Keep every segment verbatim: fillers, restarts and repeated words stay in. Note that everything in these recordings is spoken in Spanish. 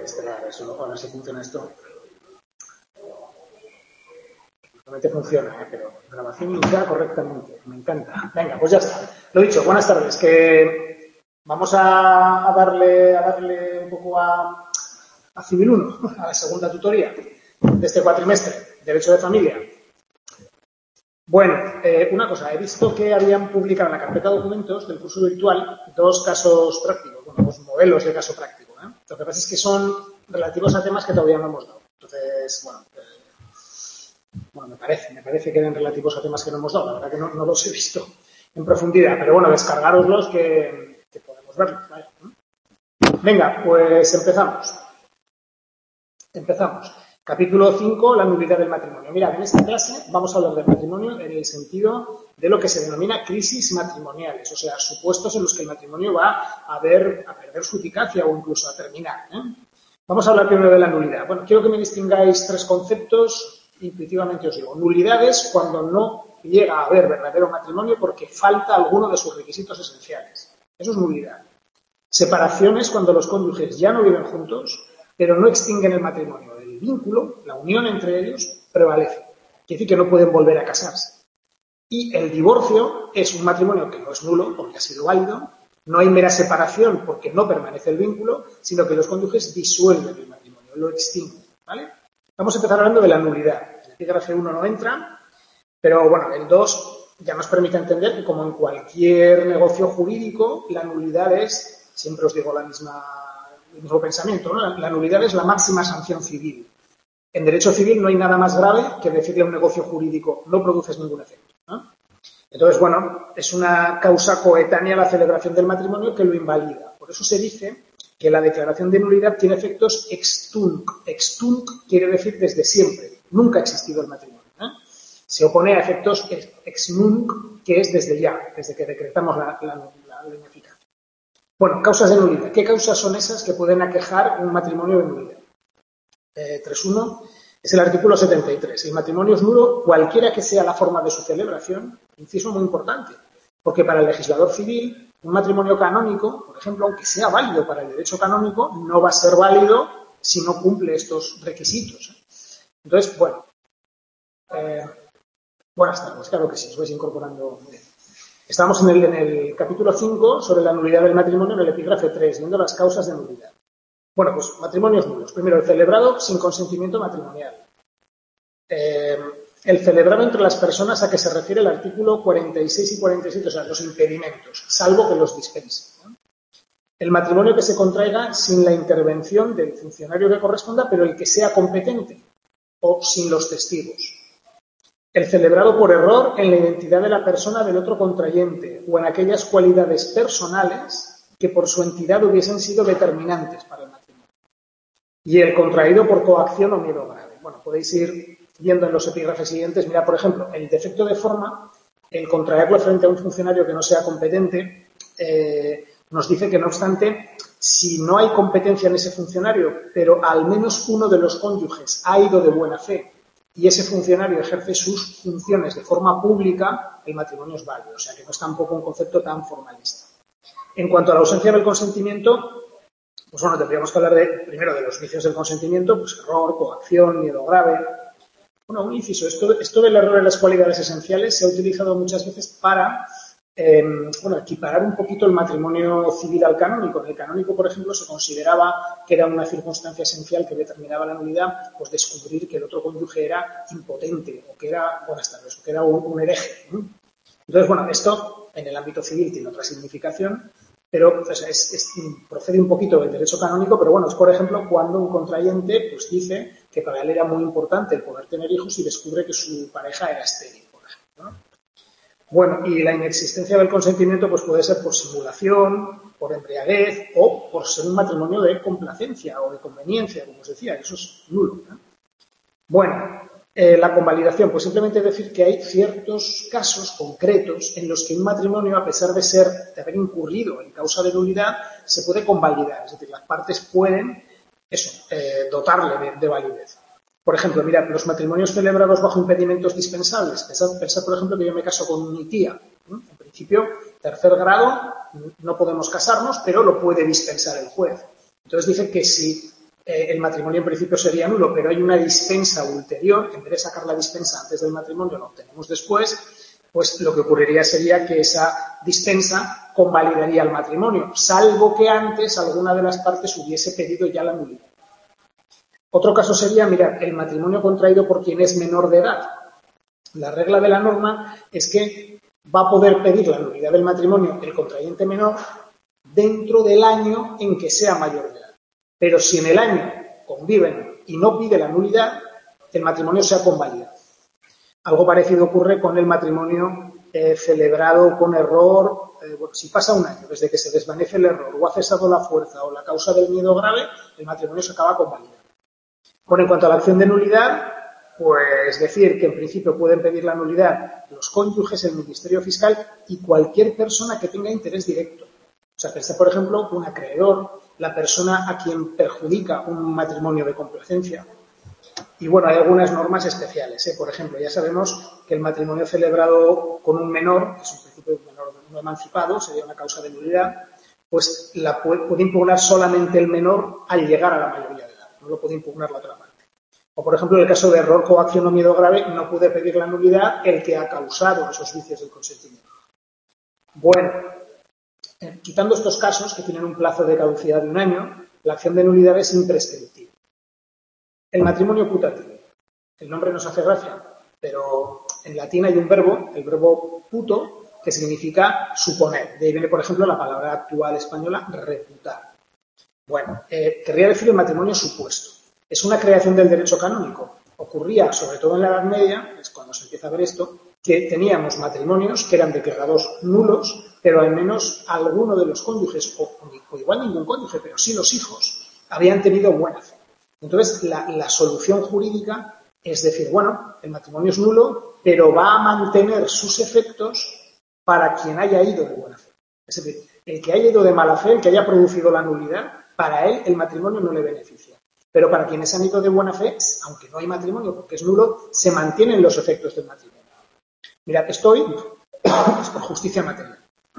esperar, eso, a ver si funciona esto. Realmente funciona, ¿eh? Pero grabación iniciada correctamente. Me encanta. Venga, pues ya está. Lo dicho, buenas tardes. Que vamos a, a, darle, a darle un poco a, a Civil uno, a la segunda tutoría de este cuatrimestre, Derecho de Familia. Bueno, eh, una cosa. He visto que habían publicado en la carpeta de documentos del curso virtual dos casos prácticos, bueno, dos modelos de caso práctico, ¿eh? Lo que pasa es que son relativos a temas que todavía no hemos dado. Entonces, bueno... Eh, Bueno, me parece, me parece que eran relativos a temas que no hemos dado. La verdad que no, no los he visto en profundidad. Pero bueno, descargaroslos que, que podemos verlos. ¿Vale? Venga, pues empezamos. Empezamos. Capítulo cinco, la nulidad del matrimonio. Mirad, en esta clase vamos a hablar del matrimonio en el sentido de lo que se denomina crisis matrimoniales. O sea, supuestos en los que el matrimonio va a, ver, a perder su eficacia o incluso a terminar, ¿eh? Vamos a hablar primero de la nulidad. Bueno, quiero que me distingáis tres conceptos. Intuitivamente os digo, nulidades cuando no llega a haber verdadero matrimonio porque falta alguno de sus requisitos esenciales. Eso es nulidad. Separaciones cuando los cónyuges ya no viven juntos, pero no extinguen el matrimonio. El vínculo, la unión entre ellos, prevalece. Quiere decir que no pueden volver a casarse. Y el divorcio es un matrimonio que no es nulo porque ha sido válido, no hay mera separación porque no permanece el vínculo, sino que los cónyuges disuelven el matrimonio, lo extinguen, ¿vale? Vamos a empezar hablando de la nulidad. El epígrafe uno no entra, pero bueno, el dos ya nos permite entender que como en cualquier negocio jurídico, la nulidad es, siempre os digo la misma, el mismo pensamiento, ¿no? La, la nulidad es la máxima sanción civil. En derecho civil no hay nada más grave que decirle a un negocio jurídico, no produces ningún efecto, ¿no? Entonces, bueno, es una causa coetánea a la celebración del matrimonio que lo invalida. Por eso se dice que la declaración de nulidad tiene efectos ex tunc. Ex tunc quiere decir desde siempre. Nunca ha existido el matrimonio, ¿eh? Se opone a efectos ex, ex nunc, que es desde ya, desde que decretamos la, la, la, la ineficacia. Bueno, causas de nulidad. ¿Qué causas son esas que pueden aquejar un matrimonio de nulidad? Eh, tres punto uno es el artículo setenta y tres. El matrimonio es nulo cualquiera que sea la forma de su celebración. Inciso muy importante, porque para el legislador civil un matrimonio canónico, por ejemplo, aunque sea válido para el derecho canónico, no va a ser válido si no cumple estos requisitos. Entonces, bueno, eh, buenas tardes, claro que sí, os vais incorporando. Estamos en el, en el capítulo cinco sobre la nulidad del matrimonio en el epígrafe tres, viendo las causas de nulidad. Bueno, pues matrimonios nulos. Primero, el celebrado sin consentimiento matrimonial. Eh, el celebrado entre las personas a que se refiere el artículo cuarenta y seis y cuarenta y siete, o sea, los impedimentos, salvo que los dispense, ¿no? El matrimonio que se contraiga sin la intervención del funcionario que corresponda, pero el que sea competente, o sin los testigos. El celebrado por error en la identidad de la persona del otro contrayente, o en aquellas cualidades personales que por su entidad hubiesen sido determinantes para el matrimonio. Y el contraído por coacción o miedo grave. Bueno, podéis ir viendo en los epígrafes siguientes, mira, por ejemplo, el defecto de forma, el contraerlo frente a un funcionario que no sea competente, eh, nos dice que, no obstante, si no hay competencia en ese funcionario, pero al menos uno de los cónyuges ha ido de buena fe y ese funcionario ejerce sus funciones de forma pública, el matrimonio es válido. O sea, que no es tampoco un concepto tan formalista. En cuanto a la ausencia del consentimiento, pues bueno, tendríamos que hablar de, primero de los vicios del consentimiento, pues error, coacción, miedo grave. Bueno, un inciso, esto, esto del error en las cualidades esenciales se ha utilizado muchas veces para, eh, bueno, equiparar un poquito el matrimonio civil al canónico. En el canónico, por ejemplo, se consideraba que era una circunstancia esencial que determinaba la nulidad, pues descubrir que el otro cónyuge era impotente o que era, buenas tardes, o que era un, un hereje, ¿no? Entonces, bueno, esto en el ámbito civil tiene otra significación, pero o sea, es, es, procede un poquito del derecho canónico, pero bueno, es por ejemplo cuando un contrayente pues dice que para él era muy importante el poder tener hijos y descubre que su pareja era estéril, por ejemplo, ¿no? Bueno, y la inexistencia del consentimiento pues puede ser por simulación, por embriaguez o por ser un matrimonio de complacencia o de conveniencia, como os decía, eso es nulo, ¿no? Bueno, eh, la convalidación, pues simplemente decir que hay ciertos casos concretos en los que un matrimonio, a pesar de ser, de haber incurrido en causa de nulidad, se puede convalidar, es decir, las partes pueden, eso, eh, dotarle de, de validez. Por ejemplo, mirad, los matrimonios celebrados bajo impedimentos dispensables. Pensad, pensad, por ejemplo, que yo me caso con mi tía. ¿no? En principio, tercer grado, no podemos casarnos, pero lo puede dispensar el juez. Entonces dice que si eh, el matrimonio en principio sería nulo, pero hay una dispensa ulterior, en vez de sacar la dispensa antes del matrimonio, lo obtenemos después, pues lo que ocurriría sería que esa dispensa convalidaría el matrimonio, salvo que antes alguna de las partes hubiese pedido ya la nulidad. Otro caso sería, mirad, el matrimonio contraído por quien es menor de edad. La regla de la norma es que va a poder pedir la nulidad del matrimonio el contrayente menor dentro del año en que sea mayor de edad. Pero si en el año conviven y no pide la nulidad, el matrimonio se ha convalidado. Algo parecido ocurre con el matrimonio eh, celebrado con error. Eh, bueno, si pasa un año desde que se desvanece el error o ha cesado la fuerza o la causa del miedo grave, el matrimonio se acaba convalidando. Bueno, en cuanto a la acción de nulidad, pues decir que en principio pueden pedir la nulidad los cónyuges, el Ministerio Fiscal y cualquier persona que tenga interés directo. O sea, pensé, por ejemplo, un acreedor, la persona a quien perjudica un matrimonio de complacencia. Y bueno, hay algunas normas especiales, ¿eh? Por ejemplo, ya sabemos que el matrimonio celebrado con un menor, que es un principio un menor no emancipado, sería una causa de nulidad, pues la puede, puede impugnar solamente el menor al llegar a la mayoría de edad, no lo puede impugnar la otra parte. O, por ejemplo, en el caso de error, coacción o miedo grave, no puede pedir la nulidad el que ha causado esos vicios del consentimiento. Bueno, eh, quitando estos casos que tienen un plazo de caducidad de un año, la acción de nulidad es imprescriptible. El matrimonio putativo. El nombre nos hace gracia, pero en latín hay un verbo, el verbo puto, que significa suponer. De ahí viene, por ejemplo, la palabra actual española, reputar. Bueno, eh, querría decir el matrimonio supuesto. Es una creación del derecho canónico. Ocurría, sobre todo en la Edad Media, es cuando se empieza a ver esto, que teníamos matrimonios que eran declarados nulos, pero al menos alguno de los cónyuges, o, o igual ningún cónyuge, pero sí los hijos, habían tenido buena fe. Entonces, la, la solución jurídica es decir, bueno, el matrimonio es nulo, pero va a mantener sus efectos para quien haya ido de buena fe. Es decir, el que haya ido de mala fe, el que haya producido la nulidad, para él el matrimonio no le beneficia. Pero para quienes han ido de buena fe, aunque no hay matrimonio porque es nulo, se mantienen los efectos del matrimonio. Mirad, esto hoy es por justicia material.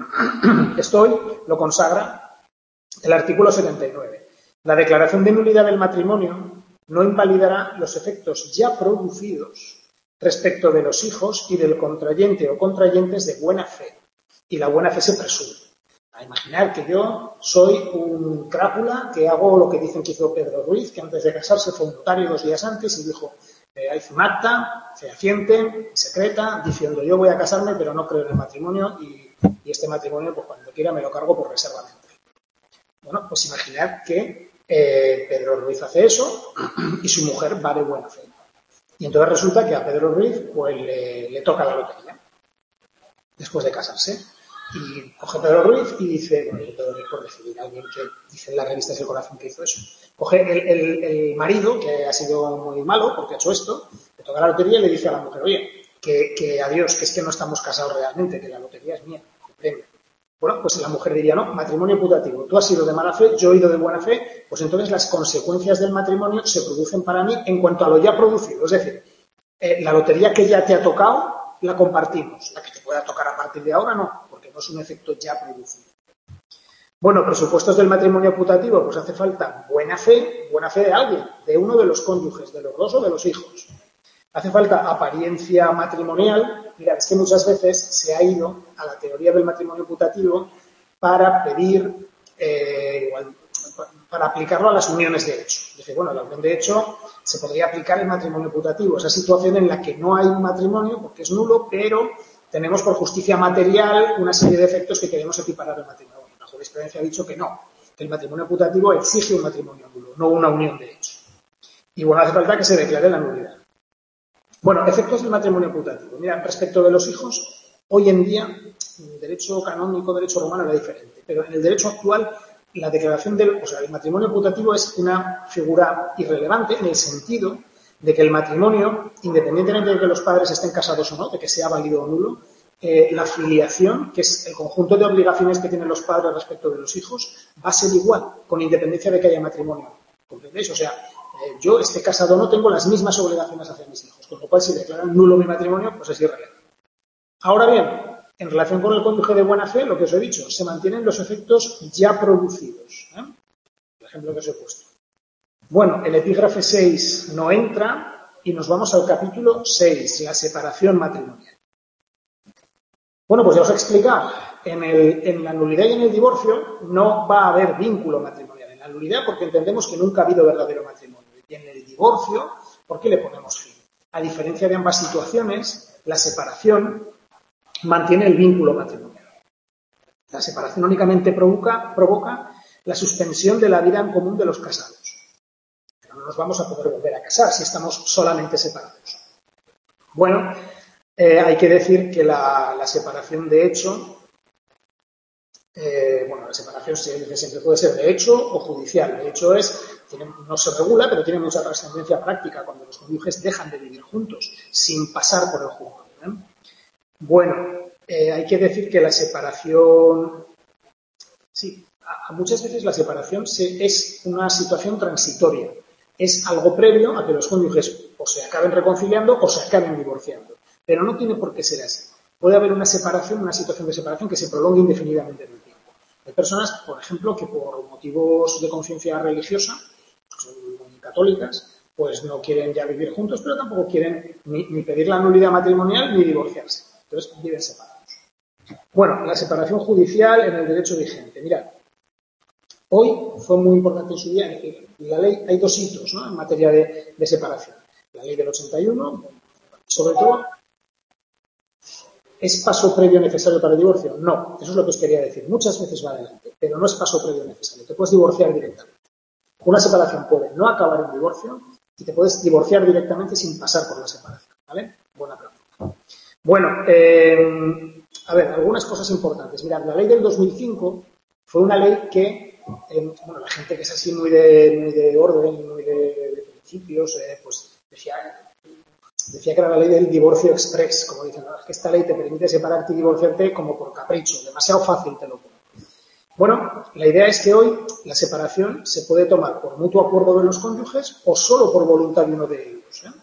Esto hoy lo consagra el artículo setenta y nueve. La declaración de nulidad del matrimonio no invalidará los efectos ya producidos respecto de los hijos y del contrayente o contrayentes de buena fe. Y la buena fe se presume. A imaginar que yo soy un crápula que hago lo que dicen que hizo Pedro Ruiz, que antes de casarse fue un notario dos días antes y dijo, eh, hizo un acta fehaciente, secreta, diciendo yo voy a casarme pero no creo en el matrimonio y, y este matrimonio pues cuando quiera me lo cargo por reserva mental. Bueno, pues imaginad que eh, Pedro Ruiz hace eso y su mujer va de buena fe. Y entonces resulta que a Pedro Ruiz pues le, le toca la lotería después de casarse. Y coge Pedro Ruiz y dice, bueno, yo Pedro Ruiz por decidir, alguien que dice en las revistas El Corazón que hizo eso. Coge el, el, el marido, que ha sido muy malo porque ha hecho esto, le toca la lotería y le dice a la mujer, oye, que, que adiós, que es que no estamos casados realmente, que la lotería es mía, el premio. Bueno, pues la mujer diría, no, matrimonio putativo, tú has ido de mala fe, yo he ido de buena fe, pues entonces las consecuencias del matrimonio se producen para mí en cuanto a lo ya producido. Es decir, eh, la lotería que ya te ha tocado, la compartimos. La que te pueda tocar a partir de ahora, no, porque no es un efecto ya producido. Bueno, presupuestos del matrimonio putativo, pues hace falta buena fe, buena fe de alguien, de uno de los cónyuges, de los dos o de los hijos. Hace falta apariencia matrimonial. Mira, es que muchas veces se ha ido a la teoría del matrimonio putativo para pedir, eh, igual, para aplicarlo a las uniones de hecho. Dice, bueno, la unión de hecho se podría aplicar el matrimonio putativo, esa situación en la que no hay un matrimonio porque es nulo, pero tenemos por justicia material una serie de efectos que queremos equiparar al matrimonio. La jurisprudencia ha dicho que no, que el matrimonio putativo exige un matrimonio nulo, no una unión de hecho. Y bueno, hace falta que se declare la nulidad. Bueno, efectos del matrimonio putativo. Mira, respecto de los hijos, hoy en día, en derecho canónico, derecho romano era diferente, pero en el derecho actual la declaración del, o sea, el matrimonio putativo es una figura irrelevante en el sentido de que el matrimonio, independientemente de que los padres estén casados o no, de que sea válido o nulo, eh, la filiación, que es el conjunto de obligaciones que tienen los padres respecto de los hijos, va a ser igual, con independencia de que haya matrimonio. ¿Comprendéis? O sea, eh, yo, esté casado o no, tengo las mismas obligaciones hacia mis hijos, con lo cual si declaran nulo mi matrimonio, pues es irrelevante. Ahora bien, en relación con el cónyuge de buena fe, lo que os he dicho, se mantienen los efectos ya producidos. ¿eh? El ejemplo que os he puesto. Bueno, el epígrafe seis no entra y nos vamos al capítulo seis, la separación matrimonial. Bueno, pues ya os he explicado, en, el, en la nulidad y en el divorcio no va a haber vínculo matrimonial. En la nulidad porque entendemos que nunca ha habido verdadero matrimonio. Y en el divorcio, ¿por qué le ponemos fin? A diferencia de ambas situaciones, la separación mantiene el vínculo matrimonial. La separación únicamente provoca, provoca la suspensión de la vida en común de los casados. Pero no nos vamos a poder volver a casar si estamos solamente separados. Bueno, eh, hay que decir que la, la separación de hecho, eh, bueno, la separación se, siempre puede ser de hecho o judicial. De hecho es, tiene, no se regula, pero tiene mucha trascendencia práctica cuando los cónyuges dejan de vivir juntos, sin pasar por el juzgado, ¿eh? Bueno, eh, hay que decir que la separación, sí, a, a muchas veces la separación se, es una situación transitoria. Es algo previo a que los cónyuges o se acaben reconciliando o se acaben divorciando. Pero no tiene por qué ser así. Puede haber una separación, una situación de separación que se prolongue indefinidamente en el tiempo. Hay personas, por ejemplo, que por motivos de conciencia religiosa, que son muy católicas, pues no quieren ya vivir juntos, pero tampoco quieren ni, ni pedir la nulidad matrimonial ni divorciarse. Entonces viven separados. Bueno, la separación judicial en el derecho vigente. Mirad, hoy fue muy importante en su día, es decir, la ley, hay dos hitos, ¿no?, en materia de, de separación. La ley del ochenta y uno, sobre todo, ¿es paso previo necesario para el divorcio? No, eso es lo que os quería decir. Muchas veces va adelante, pero no es paso previo necesario. Te puedes divorciar directamente. Una separación puede no acabar en divorcio y te puedes divorciar directamente sin pasar por la separación, ¿vale? Buena pregunta. Bueno, eh, a ver, algunas cosas importantes. Mirad, la ley del dos mil cinco fue una ley que, eh, bueno, la gente que es así muy de, muy de orden, muy de, de principios, eh, pues decía, decía que era la ley del divorcio express, como dicen, ¿no?, es que esta ley te permite separarte y divorciarte como por capricho, demasiado fácil te lo pone. Bueno, la idea es que hoy la separación se puede tomar por mutuo acuerdo de los cónyuges o solo por voluntad de uno de ellos, ¿eh?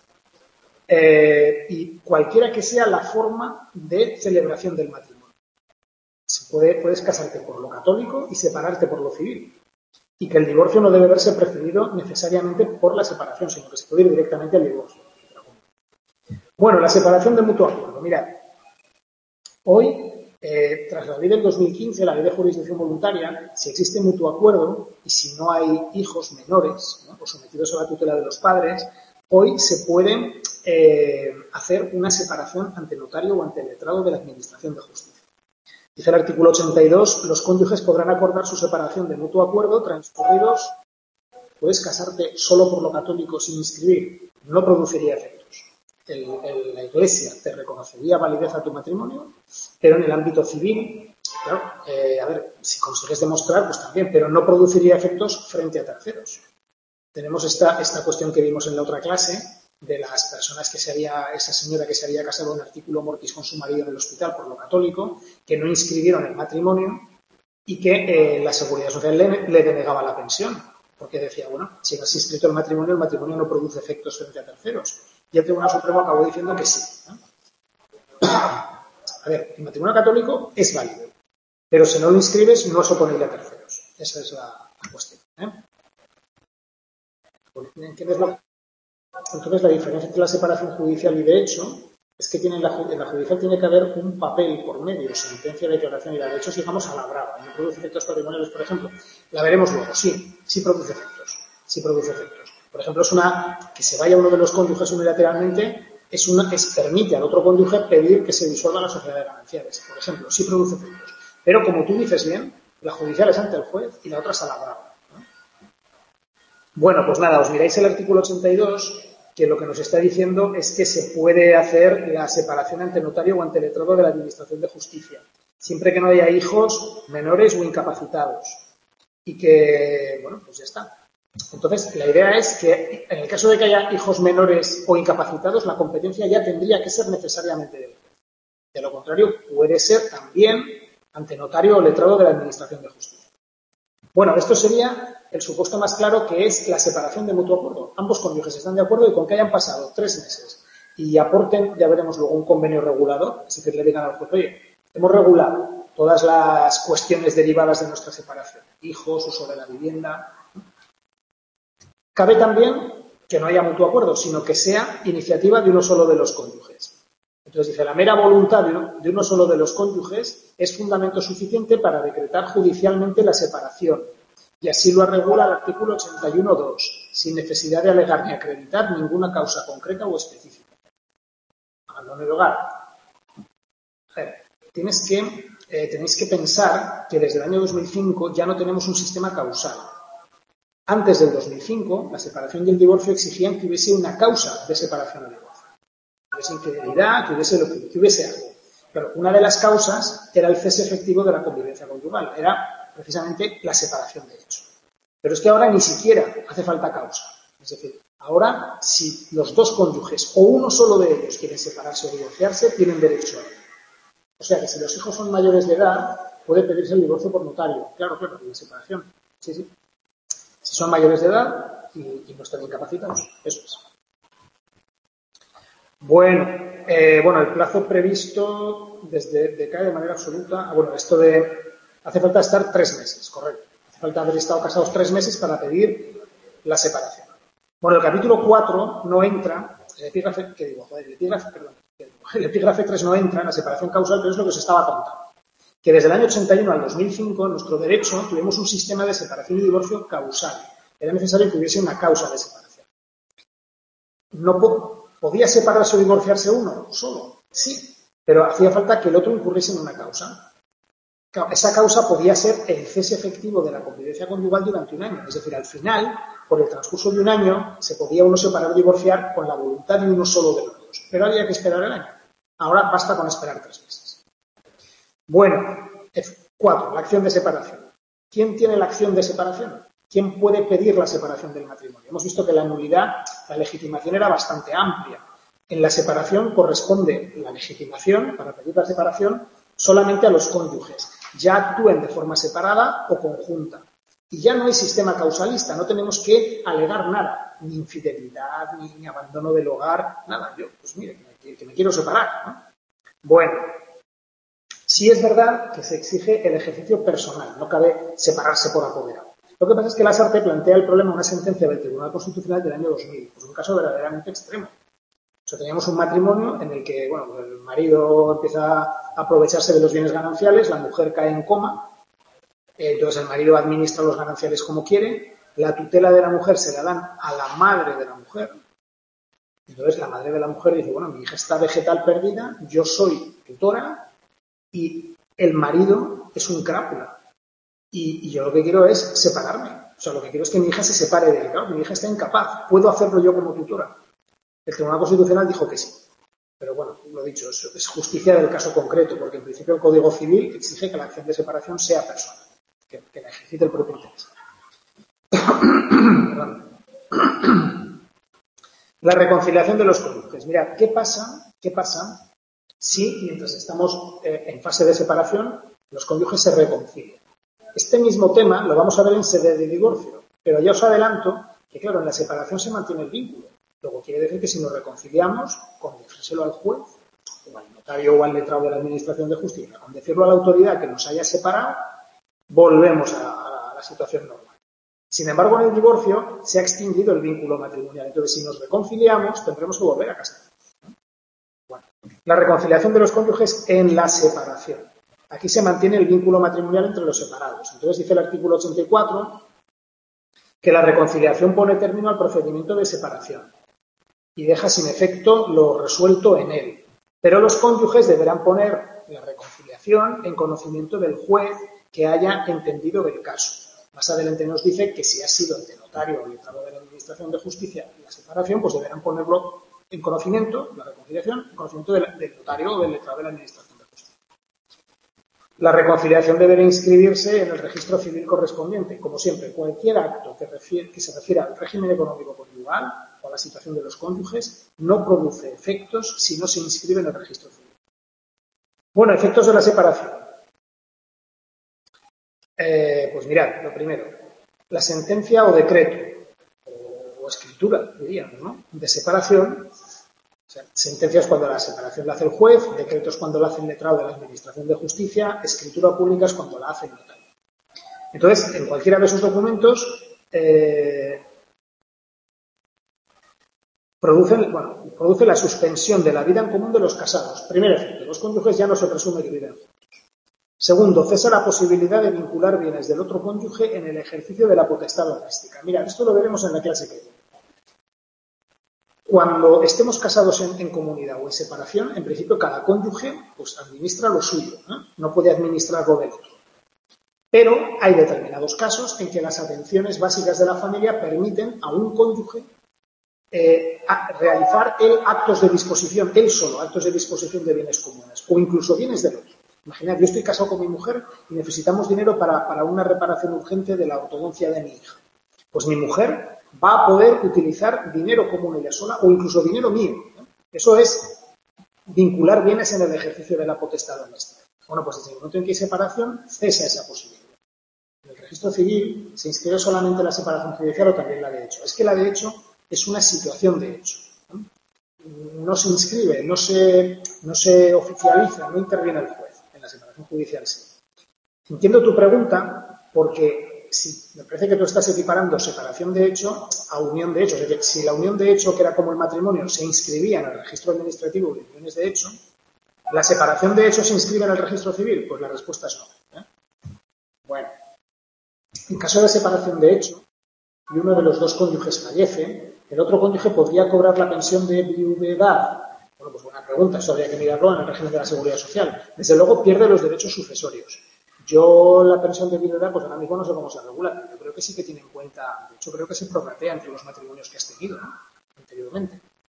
Eh, y cualquiera que sea la forma de celebración del matrimonio. Se puede, puedes casarte por lo católico y separarte por lo civil. Y que el divorcio no debe verse precedido necesariamente por la separación, sino que se puede ir directamente al divorcio. Bueno, la separación de mutuo acuerdo. Mirad, hoy, eh, tras la ley del dos mil quince, la ley de jurisdicción voluntaria, si existe mutuo acuerdo y si no hay hijos menores, ¿no?, o sometidos a la tutela de los padres, hoy se pueden eh, hacer una separación ante notario o ante el letrado de la Administración de Justicia. Dice el artículo ochenta y dos, los cónyuges podrán acordar su separación de mutuo acuerdo transcurridos. Puedes casarte solo por lo católico sin inscribir, no produciría efectos. El, el, la Iglesia te reconocería validez a tu matrimonio, pero en el ámbito civil, claro, eh, a ver, si consigues demostrar, pues también, pero no produciría efectos frente a terceros. Tenemos esta, esta cuestión que vimos en la otra clase, de las personas que se había, esa señora que se había casado en artículo mortis con su marido en el hospital por lo católico, que no inscribieron el matrimonio y que eh, la Seguridad Social le, le denegaba la pensión, porque decía, bueno, si no has inscrito el matrimonio, el matrimonio no produce efectos frente a terceros. Y el Tribunal Supremo acabó diciendo que sí, ¿no? A ver, el matrimonio católico es válido, pero si no lo inscribes, no es oponible a terceros. Esa es la, la cuestión, ¿eh? ¿Entiendes lo? Entonces, la diferencia entre la separación judicial y de hecho es que tiene en, la, en la judicial tiene que haber un papel por medio, sentencia, declaración, y la de hecho, digamos, a la brava. ¿No produce efectos patrimoniales, por ejemplo? La veremos luego. Sí, sí produce efectos. Sí produce efectos. Por ejemplo, es una que se vaya uno de los cónyuges unilateralmente, es una que permite al otro cónyuge pedir que se disuelva la sociedad de gananciales. Por ejemplo, sí produce efectos. Pero, como tú dices bien, la judicial es ante el juez y la otra es a la brava. Bueno, pues nada, os miráis el artículo ochenta y dos, que lo que nos está diciendo es que se puede hacer la separación ante notario o ante letrado de la Administración de Justicia, siempre que no haya hijos menores o incapacitados. Y que, bueno, pues ya está. Entonces, la idea es que en el caso de que haya hijos menores o incapacitados, la competencia ya tendría que ser necesariamente del juez. De lo contrario, puede ser también ante notario o letrado de la Administración de Justicia. Bueno, esto sería el supuesto más claro, que es la separación de mutuo acuerdo. Ambos cónyuges están de acuerdo y con que hayan pasado tres meses y aporten, ya veremos luego, un convenio regulador, así que le digan al juez, oye, hemos regulado todas las cuestiones derivadas de nuestra separación, hijos, uso de la vivienda. Cabe también que no haya mutuo acuerdo, sino que sea iniciativa de uno solo de los cónyuges. Entonces dice, la mera voluntad de uno, de uno solo de los cónyuges es fundamento suficiente para decretar judicialmente la separación. Y así lo regula el artículo ochenta y uno punto dos, sin necesidad de alegar ni acreditar ninguna causa concreta o específica. Abandono del hogar. A ver, tienes que, eh, tenéis que pensar que desde el año dos mil cinco ya no tenemos un sistema causal. Antes del dos mil cinco, la separación y el divorcio exigían que hubiese una causa de separación o divorcio. Que hubiese infidelidad, que hubiese lo que, que hubiese algo. Pero una de las causas era el cese efectivo de la convivencia conyugal. Era precisamente la separación de hecho. Pero es que ahora ni siquiera hace falta causa. Es decir, ahora si los dos cónyuges o uno solo de ellos quieren separarse o divorciarse, tienen derecho a ello. O sea que si los hijos son mayores de edad, puede pedirse el divorcio por notario. Claro, claro, y la separación. Sí, sí. Si son mayores de edad y, y no están incapacitados, eso es. Bueno, eh, bueno, el plazo previsto desde decae de manera absoluta. Ah, bueno, esto de hace falta estar tres meses, correcto. Hace falta haber estado casados tres meses para pedir la separación. Bueno, el capítulo cuatro no entra, el epígrafe, ¿qué digo? Joder, el epígrafe, perdón, el epígrafe tres no entra en la separación causal, pero es lo que os estaba contando. Que desde el año ochenta y uno al dos mil cinco, en nuestro derecho, tuvimos un sistema de separación y divorcio causal. Era necesario que hubiese una causa de separación. ¿No po- podía separarse o divorciarse uno solo? Sí, pero hacía falta que el otro incurriese en una causa. Claro, esa causa podía ser el cese efectivo de la convivencia conyugal durante un año. Es decir, al final, por el transcurso de un año, se podía uno separar o divorciar con la voluntad de uno solo de los dos. Pero había que esperar el año. Ahora basta con esperar tres meses. Bueno, F cuatro, la acción de separación. ¿Quién tiene la acción de separación? ¿Quién puede pedir la separación del matrimonio? Hemos visto que la nulidad, la legitimación era bastante amplia. En la separación corresponde la legitimación para pedir la separación solamente a los cónyuges. Ya actúen de forma separada o conjunta. Y ya no hay sistema causalista, no tenemos que alegar nada, ni infidelidad, ni, ni abandono del hogar, nada. Yo, pues mire, que me, que me quiero separar, ¿no? Bueno, sí es verdad que se exige el ejercicio personal, no cabe separarse por apoderado. Lo que pasa es que Lasarte plantea el problema en una sentencia del Tribunal Constitucional del año dos mil, pues un caso verdaderamente extremo. O sea, teníamos un matrimonio en el que, bueno, el marido empieza a aprovecharse de los bienes gananciales, la mujer cae en coma, entonces el marido administra los gananciales como quiere, la tutela de la mujer se la dan a la madre de la mujer, entonces la madre de la mujer dice, bueno, mi hija está vegetal perdida, yo soy tutora y el marido es un crápula y, y yo lo que quiero es separarme, o sea, lo que quiero es que mi hija se separe de él, claro, mi hija está incapaz, ¿puedo hacerlo yo como tutora? El Tribunal Constitucional dijo que sí. Pero bueno, lo dicho, es justicia del caso concreto, porque en principio el Código Civil exige que la acción de separación sea personal, que, que la ejercite el propio interés. La reconciliación de los cónyuges. Mirad, ¿qué pasa, qué pasa si mientras estamos eh, en fase de separación los cónyuges se reconcilian? Este mismo tema lo vamos a ver en sede de divorcio, pero ya os adelanto que, claro, en la separación se mantiene el vínculo. Luego quiere decir que si nos reconciliamos, con decírselo al juez, o al notario o al letrado de la Administración de Justicia, con decirlo a la autoridad que nos haya separado, volvemos a, a la situación normal. Sin embargo, en el divorcio se ha extinguido el vínculo matrimonial. Entonces, si nos reconciliamos, tendremos que volver a casarnos. Bueno, la reconciliación de los cónyuges en la separación. Aquí se mantiene el vínculo matrimonial entre los separados. Entonces, dice el artículo ochenta y cuatro que la reconciliación pone término al procedimiento de separación y deja sin efecto lo resuelto en él. Pero los cónyuges deberán poner la reconciliación en conocimiento del juez que haya entendido del caso. Más adelante nos dice que si ha sido ante notario o letrado de la Administración de Justicia la separación, pues deberán ponerlo en conocimiento, la reconciliación, en conocimiento del, del notario o del letrado de la Administración de Justicia. La reconciliación deberá inscribirse en el registro civil correspondiente. Como siempre, cualquier acto que, refiere, que se refiera al régimen económico conyugal o a la situación de los cónyuges no produce efectos si no se inscribe en el registro civil. Bueno, efectos de la separación. Eh, pues mirad, lo primero, la sentencia o decreto, o, o escritura, diríamos, ¿no?, de separación. O sea, sentencias cuando la separación la hace el juez, decretos cuando la hace el letrado de la Administración de Justicia, escritura pública es cuando la hace el notario. Entonces, en cualquiera de esos documentos, eh, produce, bueno, produce la suspensión de la vida en común de los casados. Primer efecto, los cónyuges ya no se presume que viven juntos. Segundo, cesa la posibilidad de vincular bienes del otro cónyuge en el ejercicio de la potestad doméstica. Mira, esto lo veremos en la clase que viene. Cuando estemos casados en, en comunidad o en separación, en principio cada cónyuge pues, administra lo suyo, ¿no? No puede administrar lo del otro. Pero hay determinados casos en que las atenciones básicas de la familia permiten a un cónyuge eh, a realizar él actos de disposición, él solo, actos de disposición de bienes comunes o incluso bienes del otro. Imaginad, yo estoy casado con mi mujer y necesitamos dinero para, para una reparación urgente de la ortodoncia de mi hija. Pues mi mujer va a poder utilizar dinero común ella sola o incluso dinero mío, ¿no? Eso es vincular bienes en el ejercicio de la potestad doméstica. Bueno, pues desde el momento en que hay separación, cesa esa posibilidad. En el registro civil se inscribe solamente la separación judicial o también la de hecho. Es que la de hecho es una situación de hecho, ¿no? No se inscribe, no se, no se oficializa, no interviene el juez. En la separación judicial sí. Entiendo tu pregunta porque si me parece que tú estás equiparando separación de hecho a unión de hecho. Es decir, si la unión de hecho, que era como el matrimonio, se inscribía en el registro administrativo de uniones de hecho, ¿la separación de hecho se inscribe en el registro civil? Pues la respuesta es no, ¿eh? Bueno, en caso de separación de hecho y uno de los dos cónyuges fallece, el otro cónyuge podría cobrar la pensión de viudedad. Bueno, pues buena pregunta, eso habría que mirarlo en el régimen de la Seguridad Social. Desde luego pierde los derechos sucesorios. Yo la pensión de viudedad, pues ahora mismo no sé cómo se regula, pero yo creo que sí que tiene en cuenta, de hecho creo que se prorratea entre los matrimonios que has tenido, ¿no? Anteriormente.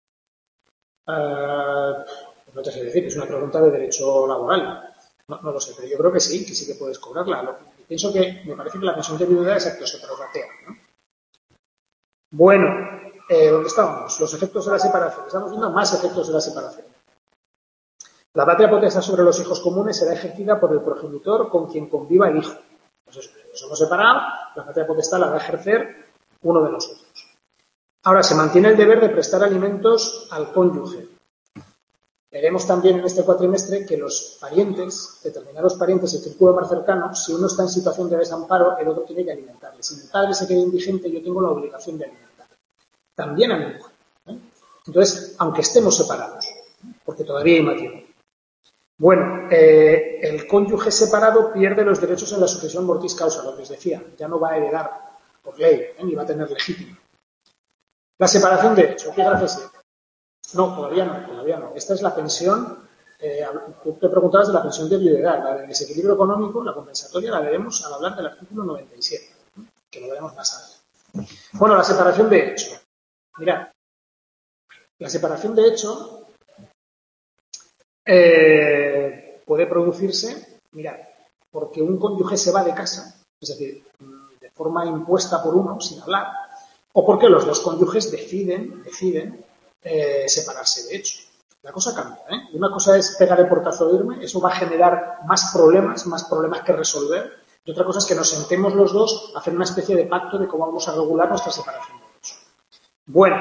Uh, no te sé decir, es una pregunta de derecho laboral. No, no lo sé, pero yo creo que sí, que sí que puedes cobrarla. Lo, pienso que me parece que la pensión de viudedad, exacto, se prorratea, ¿no? Bueno, eh, ¿dónde estábamos? Los efectos de la separación. Estamos viendo más efectos de la separación. La patria potestad sobre los hijos comunes será ejercida por el progenitor con quien conviva el hijo. Pues eso, si somos separados, la patria potestad la va a ejercer uno de nosotros. Ahora, se mantiene el deber de prestar alimentos al cónyuge. Veremos también en este cuatrimestre que los parientes, determinados parientes del círculo más cercano, si uno está en situación de desamparo, el otro tiene que alimentarle. Si mi padre se queda indigente, yo tengo la obligación de alimentarle. También a mi mujer, ¿eh? Entonces, aunque estemos separados, porque todavía hay matrimonio. Bueno, eh, el cónyuge separado pierde los derechos en la sucesión mortis causa, lo que os decía. Ya no va a heredar por ley, ¿eh? Ni va a tener legítimo. La separación de hecho, ¿qué gracias es? No, todavía no, todavía no. Esta es la pensión, eh, tú te preguntabas de la pensión de viudedad, la del desequilibrio económico, la compensatoria, la veremos al hablar del artículo noventa y siete, que lo veremos más adelante. Bueno, la separación de hecho. Mirad, la separación de hecho eh, puede producirse, mirad, porque un cónyuge se va de casa, es decir, de forma impuesta por uno, sin hablar, o porque los dos cónyuges deciden, deciden eh, separarse de hecho. La cosa cambia, ¿eh? Una cosa es pegar el portazo e irme, eso va a generar más problemas, más problemas que resolver, y otra cosa es que nos sentemos los dos a hacer una especie de pacto de cómo vamos a regular nuestra separación de hecho. Bueno,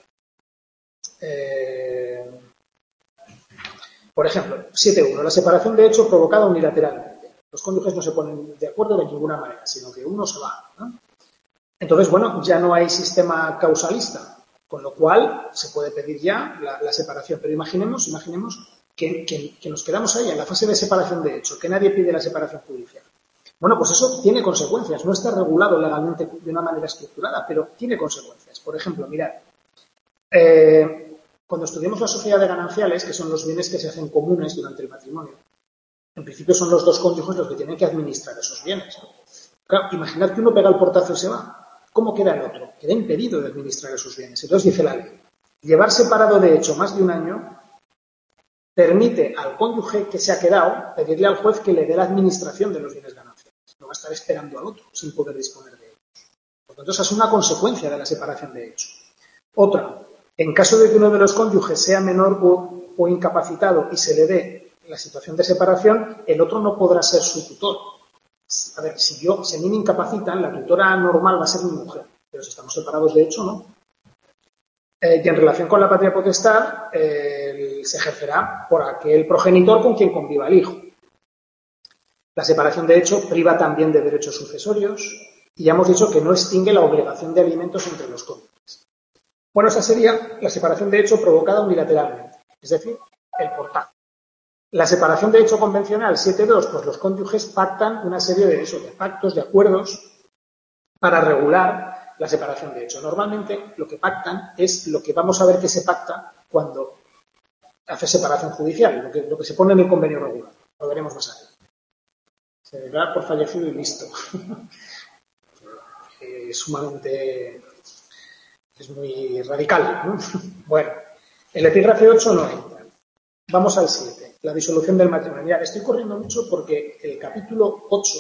eh, por ejemplo, siete punto uno, la separación de hecho provocada unilateralmente. Los cónyuges no se ponen de acuerdo de ninguna manera, sino que uno se va, ¿no? Entonces, bueno, ya no hay sistema causalista, con lo cual se puede pedir ya la, la separación. Pero imaginemos, imaginemos que, que, que nos quedamos ahí en la fase de separación de hecho, que nadie pide la separación judicial. Bueno, pues eso tiene consecuencias. No está regulado legalmente de una manera estructurada, pero tiene consecuencias. Por ejemplo, mirad, eh, cuando estudiamos la sociedad de gananciales, que son los bienes que se hacen comunes durante el matrimonio, en principio son los dos cónyuges los que tienen que administrar esos bienes, ¿no? Claro, imaginad que uno pega el portazo y se va. ¿Cómo queda el otro? Queda impedido de administrar esos bienes. Entonces dice la ley, llevar separado de hecho más de un año permite al cónyuge que se ha quedado pedirle al juez que le dé la administración de los bienes gananciales. No va a estar esperando al otro sin poder disponer de ellos. Por tanto, esa es una consecuencia de la separación de hecho. Otra, en caso de que uno de los cónyuges sea menor o, o incapacitado y se le dé la situación de separación, el otro no podrá ser su tutor. A ver, si yo, si a mí me incapacitan, la tutora normal va a ser mi mujer, pero si estamos separados de hecho, no. Eh, y en relación con la patria potestad, eh, se ejercerá por aquel progenitor con quien conviva el hijo. La separación de hecho priva también de derechos sucesorios y ya hemos dicho que no extingue la obligación de alimentos entre los cónyuges. Bueno, esa sería la separación de hecho provocada unilateralmente, es decir, el portazo. La separación de hecho convencional siete dos, pues los cónyuges pactan una serie de, eso, de pactos, de acuerdos para regular la separación de hecho. Normalmente lo que pactan es lo que vamos a ver que se pacta cuando hace separación judicial, lo que, lo que se pone en el convenio regular. Lo veremos más adelante. Se declara por fallecido y listo. Es sumamente... es muy radical, ¿no? Bueno, el epígrafe ocho no entra. Vamos al siete, la disolución del matrimonio. Mira, estoy corriendo mucho porque el capítulo ocho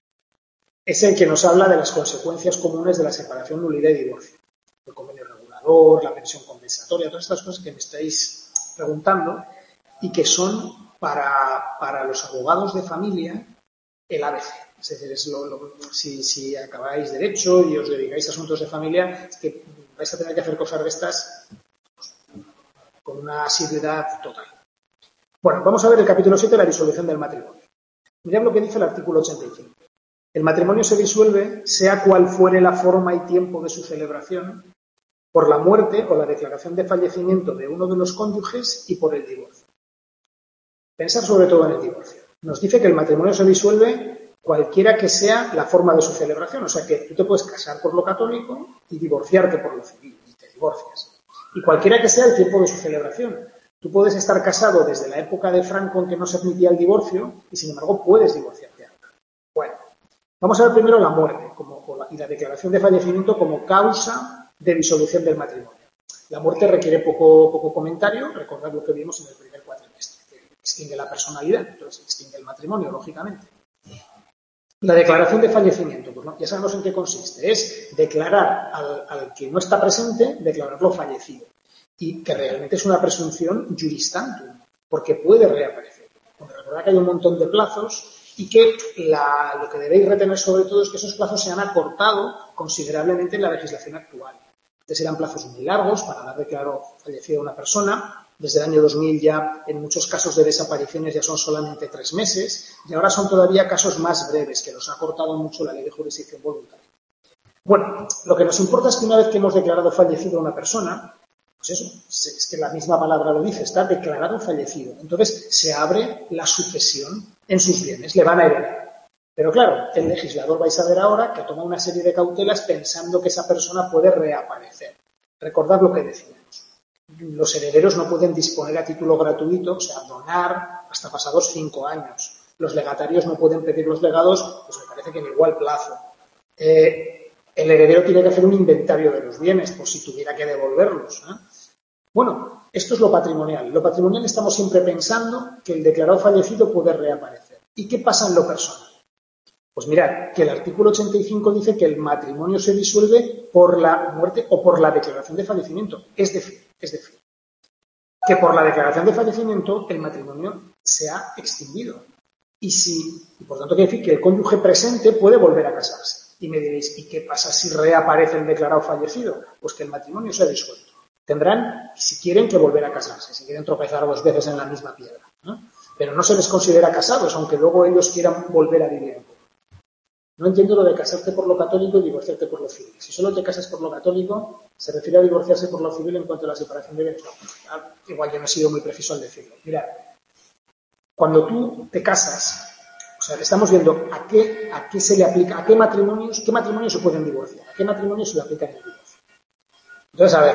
es el que nos habla de las consecuencias comunes de la separación, nulidad y divorcio. El convenio regulador, la pensión compensatoria, todas estas cosas que me estáis preguntando y que son para, para los abogados de familia el A B C. Es decir, es lo, lo, si, si acabáis derecho y os dedicáis a asuntos de familia, es que vais a tener que hacer cosas de estas pues, con una asiduidad total. Bueno, vamos a ver el capítulo siete, la disolución del matrimonio. Mirad lo que dice el artículo ochenta y cinco. El matrimonio se disuelve, sea cual fuere la forma y tiempo de su celebración, por la muerte o la declaración de fallecimiento de uno de los cónyuges y por el divorcio. Pensar sobre todo en el divorcio. Nos dice que el matrimonio se disuelve cualquiera que sea la forma de su celebración. O sea que tú te puedes casar por lo católico y divorciarte por lo civil y te divorcias. Y cualquiera que sea el tiempo de su celebración. Tú puedes estar casado desde la época de Franco en que no se admitía el divorcio y sin embargo puedes divorciarte ahora. Bueno, vamos a ver primero la muerte como, y la declaración de fallecimiento como causa de disolución del matrimonio. La muerte requiere poco, poco comentario, recordad lo que vimos en el primer cuatrimestre, que extingue la personalidad, entonces extingue el matrimonio, lógicamente. La declaración de fallecimiento, pues no, ya sabemos en qué consiste, es declarar al, al que no está presente, declararlo fallecido, y que realmente es una presunción juris tantum, porque puede reaparecer. Bueno, recordad que hay un montón de plazos y que la, lo que debéis retener sobre todo es que esos plazos se han acortado considerablemente en la legislación actual. Antes eran plazos muy largos para dar declarado fallecido a una persona. Desde el año dos mil ya en muchos casos de desapariciones ya son solamente tres meses y ahora son todavía casos más breves que los ha acortado mucho la ley de jurisdicción voluntaria. Bueno, lo que nos importa es que una vez que hemos declarado fallecido a una persona, pues eso, es que la misma palabra lo dice, está declarado fallecido. Entonces se abre la sucesión en sus bienes, le van a heredar. Pero claro, el legislador vais a ver ahora que toma una serie de cautelas pensando que esa persona puede reaparecer. Recordad lo que decíamos. Los herederos no pueden disponer a título gratuito, o sea, donar hasta pasados cinco años. Los legatarios no pueden pedir los legados, pues me parece que en igual plazo. Eh, el heredero tiene que hacer un inventario de los bienes, por si tuviera que devolverlos, ¿eh? Bueno, esto es lo patrimonial. Lo patrimonial estamos siempre pensando que el declarado fallecido puede reaparecer. ¿Y qué pasa en lo personal? Pues mirad, que el artículo ochenta y cinco dice que el matrimonio se disuelve por la muerte o por la declaración de fallecimiento. Es decir, es decir, que por la declaración de fallecimiento el matrimonio se ha extinguido. Y si, y por tanto quiere decir que el cónyuge presente puede volver a casarse. Y me diréis, ¿y qué pasa si reaparece el declarado fallecido? Pues que el matrimonio se ha disuelto. Tendrán, si quieren, que volver a casarse, si quieren tropezar dos veces en la misma piedra, ¿no? Pero no se les considera casados, aunque luego ellos quieran volver a vivir en común. No entiendo lo de casarte por lo católico y divorciarte por lo civil. Si solo te casas por lo católico, se refiere a divorciarse por lo civil en cuanto a la separación de bienes. No, igual yo no he sido muy preciso al decirlo. Mirad, cuando tú te casas, o sea, estamos viendo a qué, a qué se le aplica, a qué matrimonios, qué matrimonios se pueden divorciar, a qué matrimonios se le aplica el divorcio. Entonces, a ver,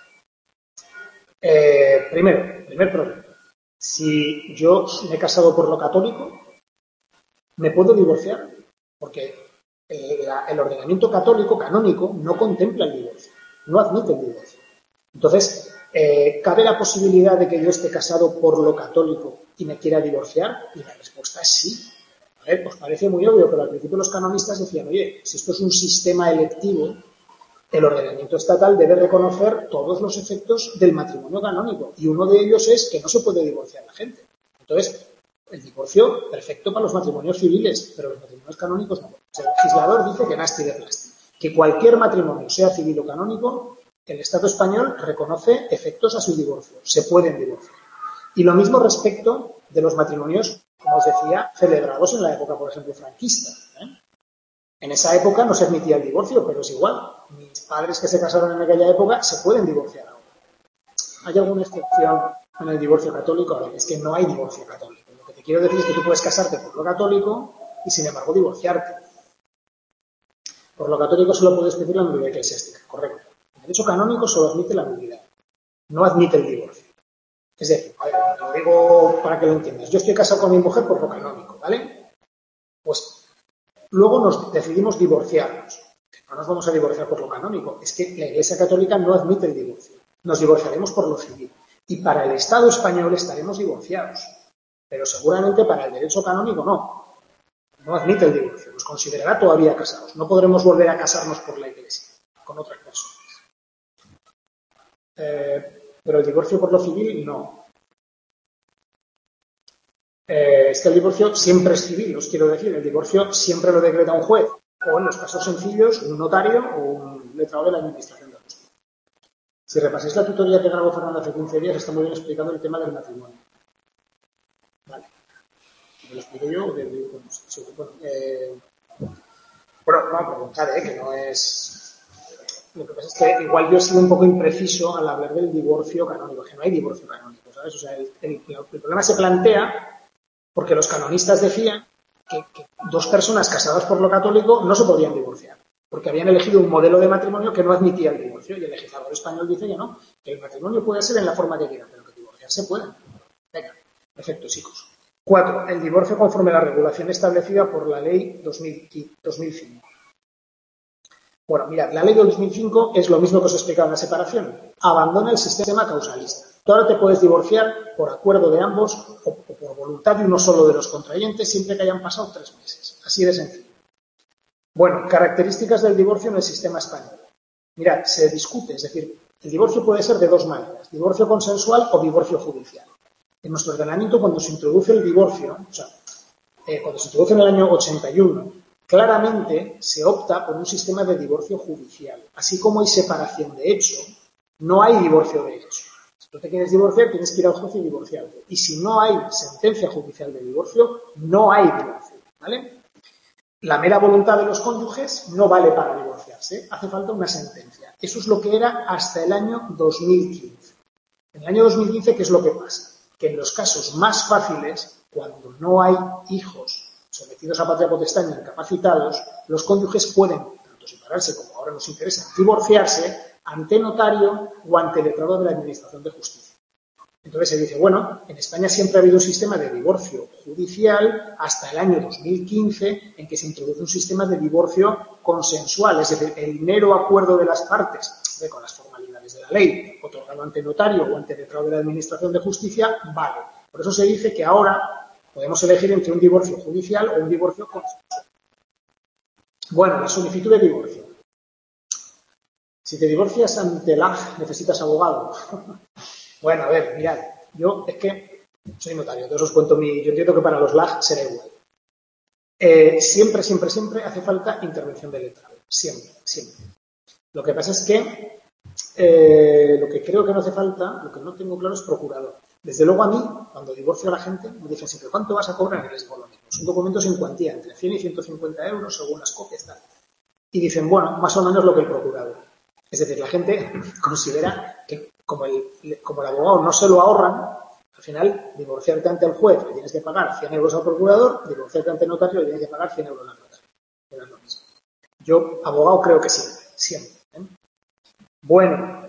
eh, primero, primer problema. Si yo me he casado por lo católico, ¿me puedo divorciar? Porque el, el ordenamiento católico canónico no contempla el divorcio, no admite el divorcio. Entonces, eh, ¿cabe la posibilidad de que yo esté casado por lo católico y me quiera divorciar? Y la respuesta es sí. A ver, pues parece muy obvio, pero al principio los canonistas decían, oye, si esto es un sistema electivo, el ordenamiento estatal debe reconocer todos los efectos del matrimonio canónico. Y uno de ellos es que no se puede divorciar la gente. Entonces, el divorcio, perfecto para los matrimonios civiles, pero los matrimonios canónicos no. O sea, el legislador dice que nasti de plasti. Que cualquier matrimonio, sea civil o canónico, el Estado español reconoce efectos a su divorcio. Se pueden divorciar. Y lo mismo respecto de los matrimonios, como os decía, celebrados en la época, por ejemplo, franquista, ¿eh? En esa época no se admitía el divorcio, pero es igual. mis padres que se casaron en aquella época se pueden divorciar ahora. ¿Hay alguna excepción en el divorcio católico? A ver, es que no hay divorcio católico. Lo que te quiero decir es que tú puedes casarte por lo católico y, sin embargo, divorciarte. Por lo católico solo puedes pedir la nulidad eclesiástica, correcto. El derecho canónico solo admite la nulidad, no admite el divorcio. Es decir, a ver, te lo digo para que lo entiendas. Yo estoy casado con mi mujer por lo canónico, ¿vale? Pues luego nos decidimos divorciarnos. No nos vamos a divorciar por lo canónico. Es que la Iglesia Católica no admite el divorcio. Nos divorciaremos por lo civil. Y para el Estado español estaremos divorciados. Pero seguramente para el derecho canónico no. No admite el divorcio. Nos considerará todavía casados. No podremos volver a casarnos por la Iglesia con otras personas. Eh, pero el divorcio por lo civil no. Eh, es que el divorcio siempre es civil, os quiero decir. El divorcio siempre lo decreta un juez. O en los casos sencillos, un notario o un letrado de la Administración de Justicia. Si repasáis la tutoría que grabó Fernando hace quince días, está muy bien explicado el tema del matrimonio. Vale. ¿Me lo explico yo? De, de, de, sí, bueno, eh, bueno, no, preguntar, ¿eh? Que no es... Lo que pasa es que igual yo he sido un poco impreciso al hablar del divorcio canónico, que no hay divorcio canónico, ¿sabes? O sea, el, el, el problema se plantea porque los canonistas decían que, que dos personas casadas por lo católico no se podían divorciar, porque habían elegido un modelo de matrimonio que no admitía el divorcio, y el legislador español dice que no, que el matrimonio puede ser en la forma que quiera, pero que divorciarse puede. Venga, perfecto, chicos. Cuatro, el divorcio conforme a la regulación establecida por la ley dos mil cinco. Bueno, mirad, la ley de dos mil cinco es lo mismo que os he explicado en la separación. Abandona el sistema causalista. Tú ahora te puedes divorciar por acuerdo de ambos o, o por voluntad de uno solo de los contrayentes siempre que hayan pasado tres meses. Así de sencillo. Bueno, características del divorcio en el sistema español. Mirad, se discute, es decir, el divorcio puede ser de dos maneras, divorcio consensual o divorcio judicial. En nuestro ordenamiento, cuando se introduce el divorcio, o sea, eh, cuando se introduce en el año ochenta y uno, claramente se opta por un sistema de divorcio judicial. Así como hay separación de hecho, no hay divorcio de hecho. Si tú te quieres divorciar, tienes que ir al juez y divorciarte. Y si no hay sentencia judicial de divorcio, no hay divorcio, ¿vale? La mera voluntad de los cónyuges no vale para divorciarse, hace falta una sentencia. Eso es lo que era hasta el año dos mil quince. En el año dos mil quince, ¿qué es lo que pasa? Que en los casos más fáciles, cuando no hay hijos sometidos a patria potestad y incapacitados, los cónyuges pueden tanto separarse como ahora nos interesa, divorciarse ante notario o ante letrado de la Administración de Justicia. Entonces se dice, bueno, en España siempre ha habido un sistema de divorcio judicial hasta el año dos mil quince en que se introduce un sistema de divorcio consensual, es decir, el mero acuerdo de las partes, con las formalidades de la ley, otorgado ante notario o ante letrado de la Administración de Justicia, vale. Por eso se dice que ahora podemos elegir entre un divorcio judicial o un divorcio consensual. Bueno, la solicitud de divorcio. Si te divorcias ante el A G, necesitas abogado. Bueno, a ver, mirad, yo es que soy notario, entonces os cuento mi... Yo entiendo que para los L A G será igual. Eh, siempre, siempre, siempre hace falta intervención del letrado. Siempre, siempre. Lo que pasa es que eh, lo que creo que no hace falta, lo que no tengo claro es procurador. Desde luego a mí, cuando divorcio a la gente, me dicen siempre, ¿cuánto vas a cobrar? Y les digo lo mismo. Son documentos en cuantía, entre cien y ciento cincuenta euros, según las copias, tal. Y dicen, bueno, más o menos lo que el procurador. Es decir, la gente considera que como el, como el abogado no se lo ahorran, al final, divorciarte ante el juez le tienes que pagar cien euros al procurador, divorciarte ante el notario le tienes que pagar cien euros al notario. Pero es lo mismo. Yo, abogado, creo que siempre, siempre. ¿eh? Bueno,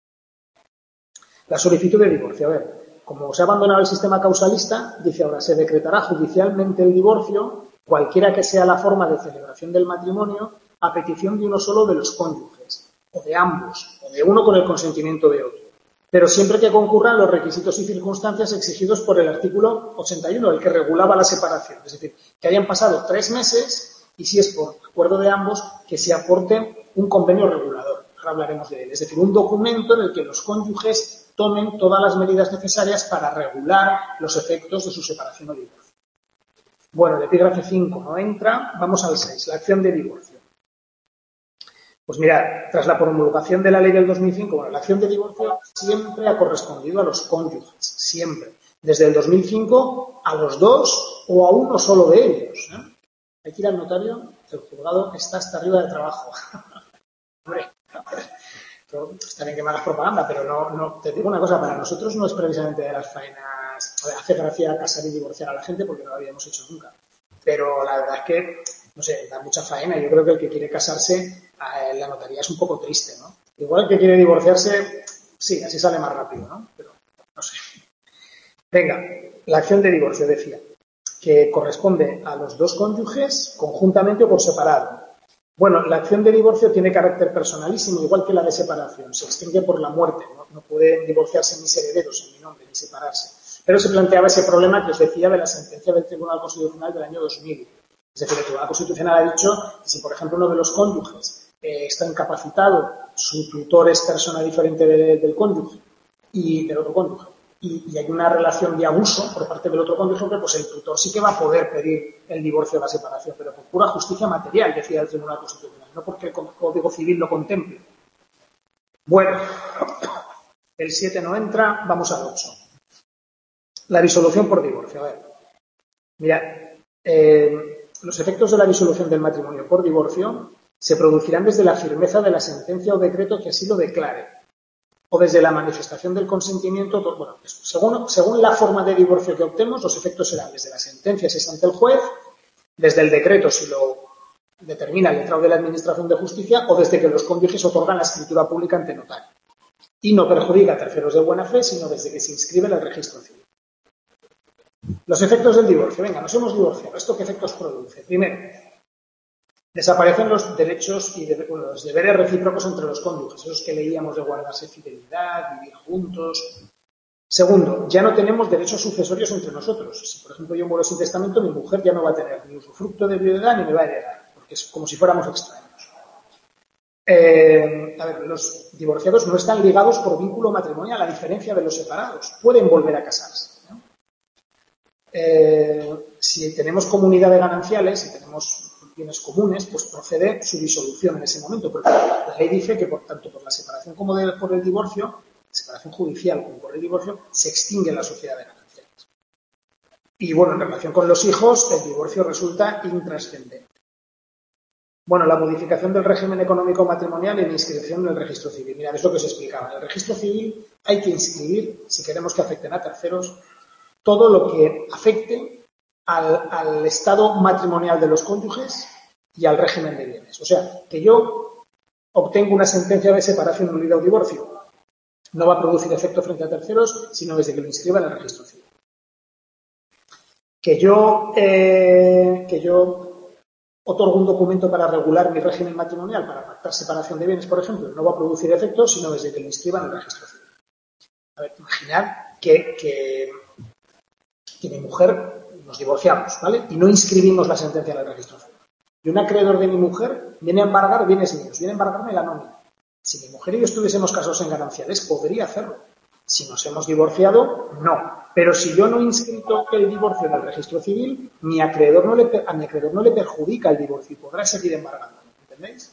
la solicitud de divorcio. A ver, como se ha abandonado el sistema causalista, dice ahora, se decretará judicialmente el divorcio, cualquiera que sea la forma de celebración del matrimonio, a petición de uno solo de los cónyuges, o de ambos, o de uno con el consentimiento de otro. Pero siempre que concurran los requisitos y circunstancias exigidos por el artículo ochenta y uno, el que regulaba la separación. Es decir, que hayan pasado tres meses y, si es por acuerdo de ambos, que se aporte un convenio regulador. Ahora hablaremos de él. Es decir, un documento en el que los cónyuges tomen todas las medidas necesarias para regular los efectos de su separación o divorcio. Bueno, el epígrafe cinco no entra. Vamos al seis, la acción de divorcio. Pues mirad, tras la promulgación de la ley del dos mil cinco, bueno, la acción de divorcio siempre ha correspondido a los cónyuges, siempre. Desde el dos mil cinco a los dos o a uno solo de ellos. ¿eh? Hay que ir al notario, el juzgado está hasta arriba de trabajo. Hombre, esto está bien que me hagas propaganda, pero no, no, te digo una cosa, para nosotros no es precisamente de las faenas, o sea, hace gracia casar y divorciar a la gente porque no lo habíamos hecho nunca. Pero la verdad es que, no sé, da mucha faena. Yo creo que el que quiere casarse, la notaría es un poco triste, ¿no? Igual el que quiere divorciarse, sí, así sale más rápido, ¿no? Pero, no sé. Venga, la acción de divorcio, decía, que corresponde a los dos cónyuges conjuntamente o por separado. Bueno, la acción de divorcio tiene carácter personalísimo, igual que la de separación. Se extingue por la muerte, ¿no? No pueden divorciarse mis herederos en mi nombre, ni separarse. Pero se planteaba ese problema que os decía de la sentencia del Tribunal Constitucional del año dos mil. Es decir, el Tribunal Constitucional ha dicho que si, por ejemplo, uno de los cónyuges eh, está incapacitado, su tutor es persona diferente de, del cónyuge y del otro cónyuge, y, y hay una relación de abuso por parte del otro cónyuge, pues el tutor sí que va a poder pedir el divorcio o la separación, pero por pura justicia material, decía el Tribunal Constitucional, no porque el Código Civil lo contemple. Bueno, el siete no entra, vamos al ocho. La disolución por divorcio. A ver, mira, eh, los efectos de la disolución del matrimonio por divorcio se producirán desde la firmeza de la sentencia o decreto que así lo declare, o desde la manifestación del consentimiento. Bueno, según, según la forma de divorcio que optemos, los efectos serán desde la sentencia, si es ante el juez, desde el decreto, si lo determina el letrado de la Administración de Justicia, o desde que los cónyuges otorgan la escritura pública ante notario. Y no perjudica a terceros de buena fe, sino desde que se inscribe en el registro civil. Los efectos del divorcio. Venga, nos hemos divorciado. ¿Esto qué efectos produce? Primero, desaparecen los derechos y de, bueno, los deberes recíprocos entre los cónyuges, esos que leíamos de guardarse fidelidad, vivir juntos. Segundo, ya no tenemos derechos sucesorios entre nosotros. Si, por ejemplo, yo muero sin testamento, mi mujer ya no va a tener ni usufructo de viudedad ni me va a heredar, porque es como si fuéramos extraños. Eh, a ver, los divorciados no están ligados por vínculo matrimonial, a diferencia de los separados. Pueden volver a casarse, ¿no? Eh, si tenemos comunidad de gananciales, si tenemos bienes comunes, pues procede su disolución en ese momento, porque la ley dice que por tanto por la separación como de, por el divorcio, separación judicial como por el divorcio, se extingue la sociedad de gananciales. Y bueno, en relación con los hijos, el divorcio resulta intrascendente. Bueno, la modificación del régimen económico matrimonial y la inscripción en el registro civil. Mira, es lo que os explicaba. En el registro civil hay que inscribir, si queremos que afecten a terceros, todo lo que afecte al, al estado matrimonial de los cónyuges y al régimen de bienes. O sea, que yo obtengo una sentencia de separación, nulidad o divorcio, no va a producir efecto frente a terceros, sino desde que lo inscriba en el registro civil. Que yo, eh, que yo otorgo un documento para regular mi régimen matrimonial, para pactar separación de bienes, por ejemplo, no va a producir efecto, sino desde que lo inscriba en el registro civil. A ver, imaginad que, que, que mi mujer nos divorciamos, ¿vale? Y no inscribimos la sentencia en el registro civil. Y un acreedor de mi mujer viene a embargar bienes míos, viene a embargarme la nómina. Si mi mujer y yo estuviésemos casados en gananciales, podría hacerlo. Si nos hemos divorciado, no. Pero si yo no he inscrito el divorcio en el registro civil, mi acreedor no le, a mi acreedor no le perjudica el divorcio y podrá seguir embargando. ¿Entendéis?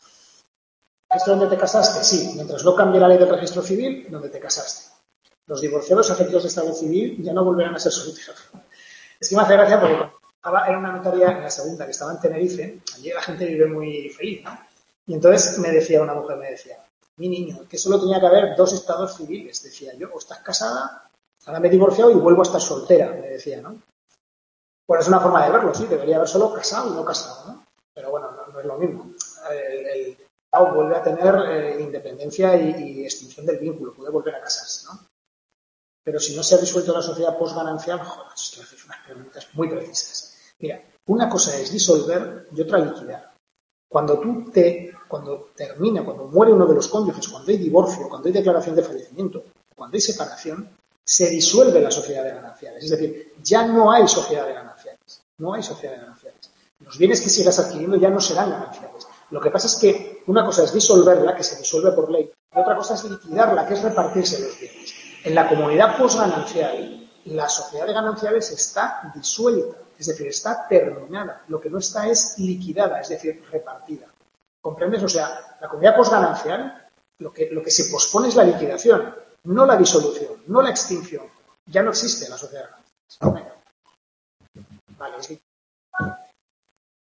¿Esto es donde te casaste? Sí. Mientras no cambie la ley del registro civil, donde te casaste. Los divorciados a efectos de estado civil ya no volverán a ser solteros. Es que me hace gracia porque estaba, era una notaria en la segunda que estaba en Tenerife. Allí la gente vive muy feliz, ¿no? Y entonces me decía una mujer, me decía, mi niño, que solo tenía que haber dos estados civiles, decía yo, o estás casada, ahora me he divorciado y vuelvo a estar soltera, me decía, ¿no? Pues es una forma de verlo, sí, debería haber solo casado y no casado, ¿no? Pero bueno, no, no es lo mismo. El, el Estado vuelve a tener eh, independencia y, y extinción del vínculo, puede volver a casarse, ¿no? Pero si no se ha disuelto la sociedad postganancial, joder, es que haces unas preguntas muy precisas. Mira, una cosa es disolver y otra liquidar. Cuando tú te, cuando termina, cuando muere uno de los cónyuges, cuando hay divorcio, cuando hay declaración de fallecimiento, cuando hay separación, se disuelve la sociedad de gananciales. Es decir, ya no hay sociedad de gananciales. No hay sociedad de gananciales. Los bienes que sigas adquiriendo ya no serán gananciales. Lo que pasa es que una cosa es disolverla, que se disuelve por ley, y otra cosa es liquidarla, que es repartirse los bienes. En la comunidad posganancial, la sociedad de gananciales está disuelta. Es decir, está terminada. Lo que no está es liquidada, es decir, repartida. ¿Comprendes? O sea, la comunidad posganancial, lo que, lo que se pospone es la liquidación, no la disolución, no la extinción. Ya no existe la sociedad de ganancias. Vale, es que...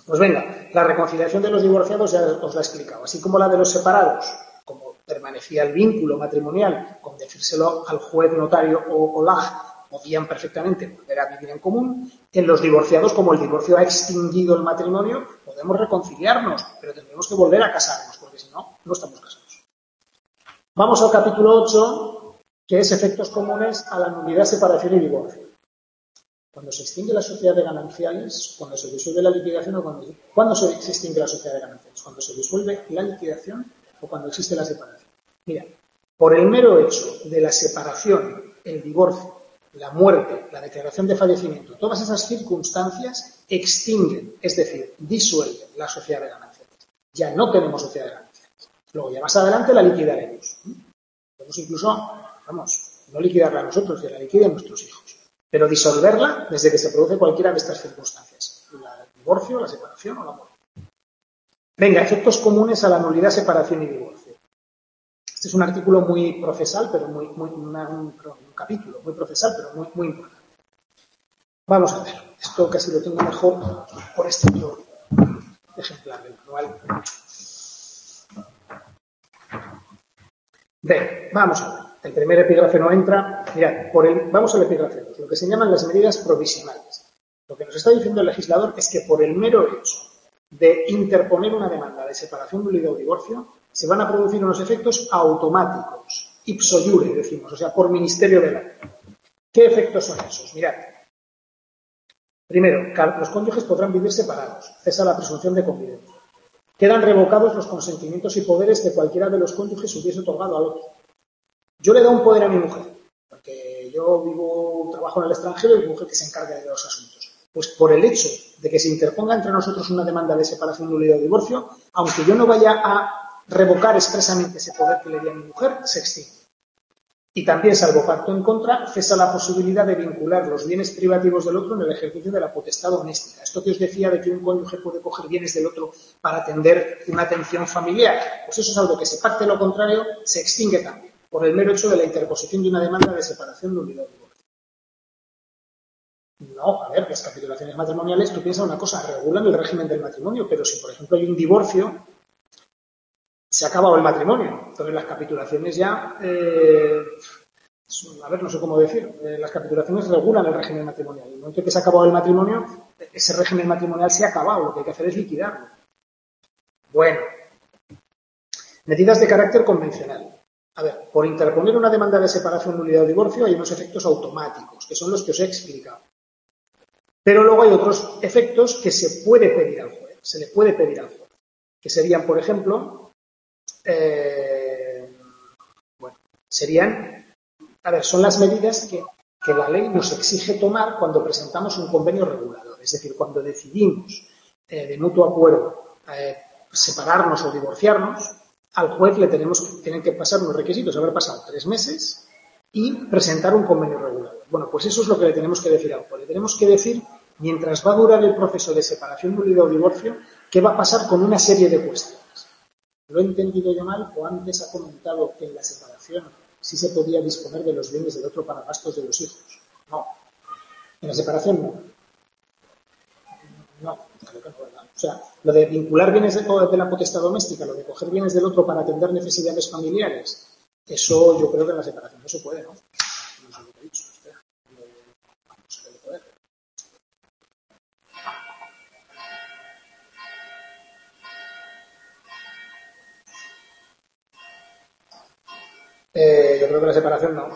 Pues venga, la reconciliación de los divorciados ya os la he explicado, así como la de los separados, como permanecía el vínculo matrimonial, con decírselo al juez, notario o, o L A G, podían perfectamente volver a vivir en común. En los divorciados, como el divorcio ha extinguido el matrimonio, podemos reconciliarnos, pero tendremos que volver a casarnos, porque si no, no estamos casados. Vamos al capítulo ocho, que es efectos comunes a la nulidad, separación y divorcio. Cuando se extingue la sociedad de gananciales, cuando se disuelve la liquidación o cuando, ¿cuándo se, se extingue la sociedad de gananciales? ¿Cuando se disuelve la liquidación o cuando existe la separación? Mira, por el mero hecho de la separación, el divorcio, la muerte, la declaración de fallecimiento, todas esas circunstancias extinguen, es decir, disuelven la sociedad de gananciales. Ya no tenemos sociedad de gananciales. Luego, ya más adelante la liquidaremos. Podemos incluso, vamos, no liquidarla nosotros, que la liquiden nuestros hijos. Pero disolverla desde que se produce cualquiera de estas circunstancias. El divorcio, la separación o la muerte. Venga, efectos comunes a la nulidad, separación y divorcio. Este es un artículo muy procesal, pero muy, muy una, un, un capítulo muy procesal, pero muy, muy importante. Vamos a ver. Esto casi lo tengo mejor por este otro ejemplar del manual. Bien, vamos a ver. El primer epígrafe no entra. Mirad, por el, vamos al epígrafe dos, lo que se llaman las medidas provisionales. Lo que nos está diciendo el legislador es que por el mero hecho de interponer una demanda de separación, nulidad o divorcio, se van a producir unos efectos automáticos, ipso iure, decimos, o sea, por ministerio de la ley. ¿Qué efectos son esos? Mirad. Primero, los cónyuges podrán vivir separados, cesa la presunción de convivencia. Quedan revocados los consentimientos y poderes que cualquiera de los cónyuges hubiese otorgado al otro. Yo le doy un poder a mi mujer, porque yo vivo, trabajo en el extranjero y mi mujer que se encarga de los asuntos. Pues por el hecho de que se interponga entre nosotros una demanda de separación, nulidad o divorcio, aunque yo no vaya a revocar expresamente ese poder que le di a mi mujer, se extingue. Y también, salvo pacto en contra, cesa la posibilidad de vincular los bienes privativos del otro en el ejercicio de la potestad doméstica. Esto que os decía de que un cónyuge puede coger bienes del otro para atender una atención familiar, pues eso es algo que se pacte lo contrario, se extingue también, por el mero hecho de la interposición de una demanda de separación, nulidad o divorcio. No, a ver, las capitulaciones matrimoniales, tú piensas una cosa, regulan el régimen del matrimonio, pero si, por ejemplo, hay un divorcio, se ha acabado el matrimonio. Entonces, las capitulaciones ya, eh, a ver, no sé cómo decir, eh, las capitulaciones regulan el régimen matrimonial. En el momento que se ha acabado el matrimonio, ese régimen matrimonial se ha acabado, lo que hay que hacer es liquidarlo. Bueno, medidas de carácter convencional. A ver, por interponer una demanda de separación, nulidad o divorcio hay unos efectos automáticos, que son los que os he explicado. Pero luego hay otros efectos que se puede pedir al juez, se le puede pedir al juez, que serían, por ejemplo, eh, bueno, serían, a ver, son las medidas que, que la ley nos exige tomar cuando presentamos un convenio regulador, es decir, cuando decidimos eh, de mutuo acuerdo eh, separarnos o divorciarnos, al juez le tenemos, tienen que pasar unos requisitos, haber pasado tres meses y presentar un convenio regulador. Bueno, pues eso es lo que le tenemos que decir al juez. Le tenemos que decir, mientras va a durar el proceso de separación, nulidad o divorcio, qué va a pasar con una serie de cuestiones. ¿Lo he entendido yo mal o antes ha comentado que en la separación sí se podía disponer de los bienes del otro para gastos de los hijos? No. En la separación no. No, creo que no, ¿verdad? O sea, lo de vincular bienes de, de la potestad doméstica, lo de coger bienes del otro para atender necesidades familiares, eso yo creo que en la separación no se puede, ¿no? No sé lo que he dicho, espera. No se puede poder. Eh, yo creo que la separación no.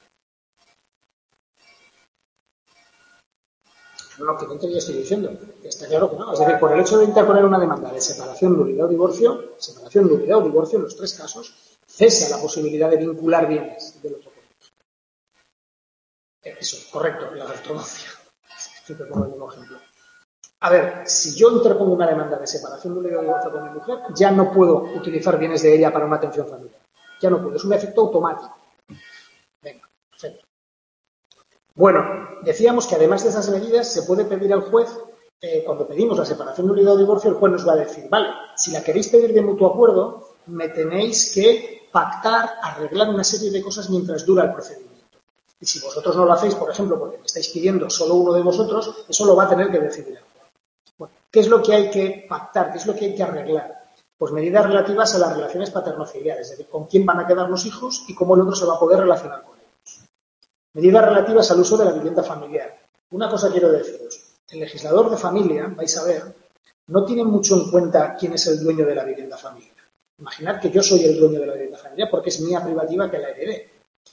No, que no te estoy diciendo. Está claro que no. Es decir, por el hecho de interponer una demanda de separación, nulidad o divorcio, separación, nulidad o divorcio, en los tres casos, cesa la posibilidad de vincular bienes del otro cónyuge. Eso, correcto, la ortodoxia. Siempre pongo el mismo ejemplo. A ver, si yo interpongo una demanda de separación, nulidad o divorcio con mi mujer, ya no puedo utilizar bienes de ella para una atención familiar. Ya no puedo. Es un efecto automático. Venga, perfecto. Bueno, decíamos que además de esas medidas se puede pedir al juez, eh, cuando pedimos la separación, nulidad o divorcio, el juez nos va a decir, vale, si la queréis pedir de mutuo acuerdo, me tenéis que pactar, arreglar una serie de cosas mientras dura el procedimiento. Y si vosotros no lo hacéis, por ejemplo, porque me estáis pidiendo solo uno de vosotros, eso lo va a tener que decidir el juez. Bueno, ¿qué es lo que hay que pactar? ¿Qué es lo que hay que arreglar? Pues medidas relativas a las relaciones paterno-filiales, es decir, con quién van a quedar los hijos y cómo el otro se va a poder relacionar con ellos. Medidas relativas al uso de la vivienda familiar. Una cosa quiero deciros, el legislador de familia, vais a ver, no tiene mucho en cuenta quién es el dueño de la vivienda familiar. Imaginad que yo soy el dueño de la vivienda familiar porque es mía privativa que la heredé.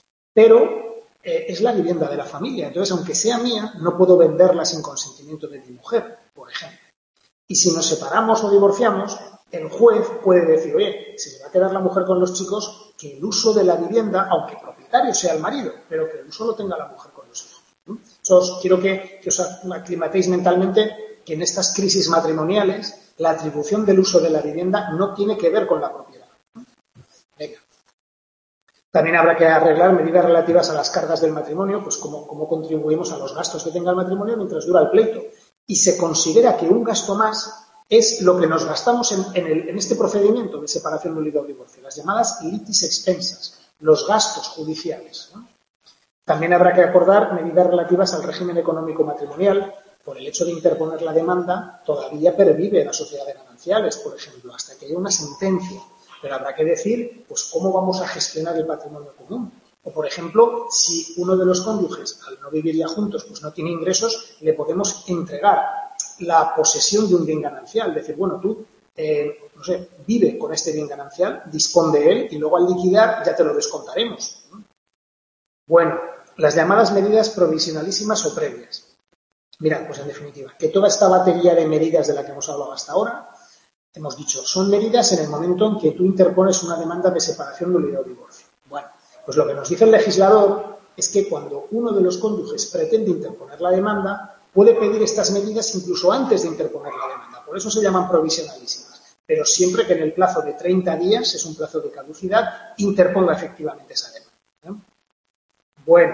Pero eh, es la vivienda de la familia. Entonces, aunque sea mía, no puedo venderla sin consentimiento de mi mujer, por ejemplo. Y si nos separamos o divorciamos, el juez puede decir, oye, se le va a quedar la mujer con los chicos, que el uso de la vivienda, aunque propietario sea el marido, pero que el uso lo tenga la mujer con los hijos. Entonces, quiero que, que os aclimatéis mentalmente que en estas crisis matrimoniales la atribución del uso de la vivienda no tiene que ver con la propiedad. Venga. También habrá que arreglar medidas relativas a las cargas del matrimonio, pues cómo, cómo contribuimos a los gastos que tenga el matrimonio mientras dura el pleito. Y se considera que un gasto más es lo que nos gastamos en, en, el, en este procedimiento de separación, nulidad o divorcio, las llamadas litis expensas, los gastos judiciales, ¿no? También habrá que acordar medidas relativas al régimen económico matrimonial. Por el hecho de interponer la demanda, todavía pervive la sociedad de gananciales, por ejemplo, hasta que haya una sentencia. Pero habrá que decir, pues, cómo vamos a gestionar el patrimonio común. O, por ejemplo, si uno de los cónyuges, al no vivir ya juntos, pues no tiene ingresos, le podemos entregar la posesión de un bien ganancial. Decir, bueno, tú, eh, no sé, vive con este bien ganancial, dispón de él y luego al liquidar ya te lo descontaremos. Bueno, las llamadas medidas provisionalísimas o previas. Mirad, pues en definitiva, que toda esta batería de medidas de la que hemos hablado hasta ahora, hemos dicho, son medidas en el momento en que tú interpones una demanda de separación, nulidad o divorcio. Bueno, pues lo que nos dice el legislador es que cuando uno de los cónyuges pretende interponer la demanda, puede pedir estas medidas incluso antes de interponer la demanda. Por eso se llaman provisionalísimas. Pero siempre que en el plazo de treinta días, es un plazo de caducidad, interponga efectivamente esa demanda. ¿Eh? Bueno,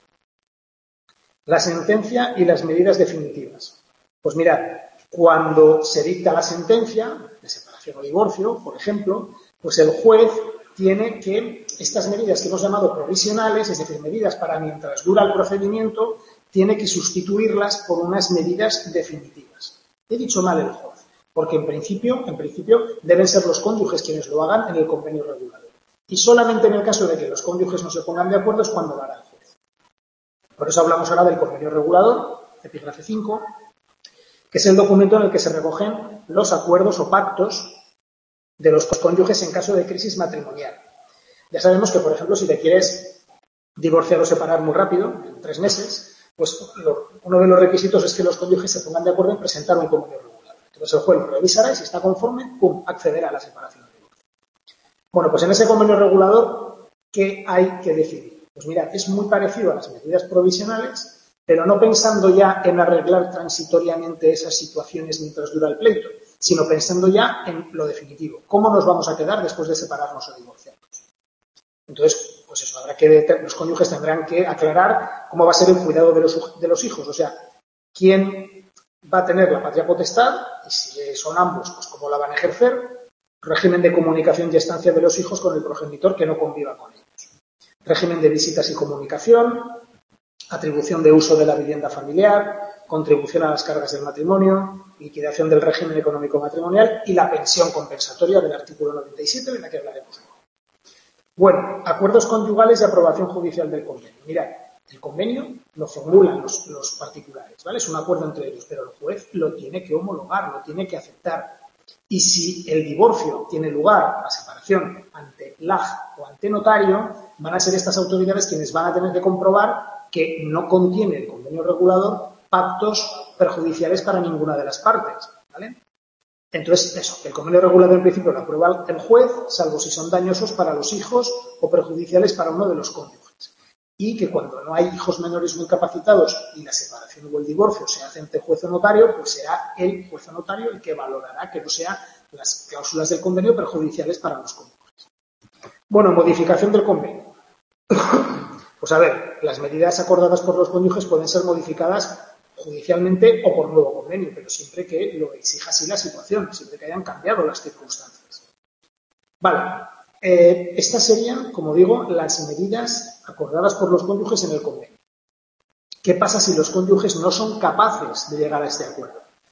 la sentencia y las medidas definitivas. Pues mirad, cuando se dicta la sentencia de separación o divorcio, por ejemplo, pues el juez tiene que, estas medidas que hemos llamado provisionales, es decir, medidas para mientras dura el procedimiento, tiene que sustituirlas por unas medidas definitivas. He dicho mal el juez, porque en principio, en principio deben ser los cónyuges quienes lo hagan en el convenio regulador. Y solamente en el caso de que los cónyuges no se pongan de acuerdo es cuando lo hará el juez. Por eso hablamos ahora del convenio regulador, epígrafe cinco, que es el documento en el que se recogen los acuerdos o pactos de los cónyuges en caso de crisis matrimonial. Ya sabemos que, por ejemplo, si te quieres divorciar o separar muy rápido, en tres meses, pues lo, uno de los requisitos es que los cónyuges se pongan de acuerdo en presentar un convenio regulador. Entonces el juez lo revisará y si está conforme, ¡pum!, accederá a la separación o divorcio. Bueno, pues en ese convenio regulador, ¿qué hay que decidir? Pues mirad, es muy parecido a las medidas provisionales, pero no pensando ya en arreglar transitoriamente esas situaciones mientras dura el pleito, sino pensando ya en lo definitivo. ¿Cómo nos vamos a quedar después de separarnos o divorciarnos? Entonces, pues eso, habrá que, los cónyuges tendrán que aclarar cómo va a ser el cuidado de los, de los hijos, o sea, quién va a tener la patria potestad y si son ambos, pues cómo la van a ejercer, régimen de comunicación y estancia de los hijos con el progenitor que no conviva con ellos, régimen de visitas y comunicación, atribución de uso de la vivienda familiar, contribución a las cargas del matrimonio, liquidación del régimen económico matrimonial y la pensión compensatoria del artículo noventa y siete, de la que hablaremos luego. Bueno, acuerdos conyugales y aprobación judicial del convenio. Mirad, el convenio lo formulan los, los particulares, ¿vale? Es un acuerdo entre ellos, pero el juez lo tiene que homologar, lo tiene que aceptar. Y si el divorcio tiene lugar, la separación, ante L A J o ante notario, van a ser estas autoridades quienes van a tener que comprobar que no contiene el convenio regulador pactos perjudiciales para ninguna de las partes, ¿vale? Entonces, eso, el convenio regulador en principio lo aprueba el juez, salvo si son dañosos para los hijos o perjudiciales para uno de los cónyuges. Y que cuando no hay hijos menores o incapacitados y la separación o el divorcio se hace ante juez o notario, pues será el juez o notario el que valorará que no sean las cláusulas del convenio perjudiciales para los cónyuges. Bueno, modificación del convenio. Pues a ver, las medidas acordadas por los cónyuges pueden ser modificadas judicialmente o por nuevo convenio, pero siempre que lo exija así la situación, siempre que hayan cambiado las circunstancias. Vale, eh, estas serían, como digo, las medidas acordadas por los cónyuges en el convenio. ¿Qué pasa si los cónyuges no son capaces de llegar a este acuerdo?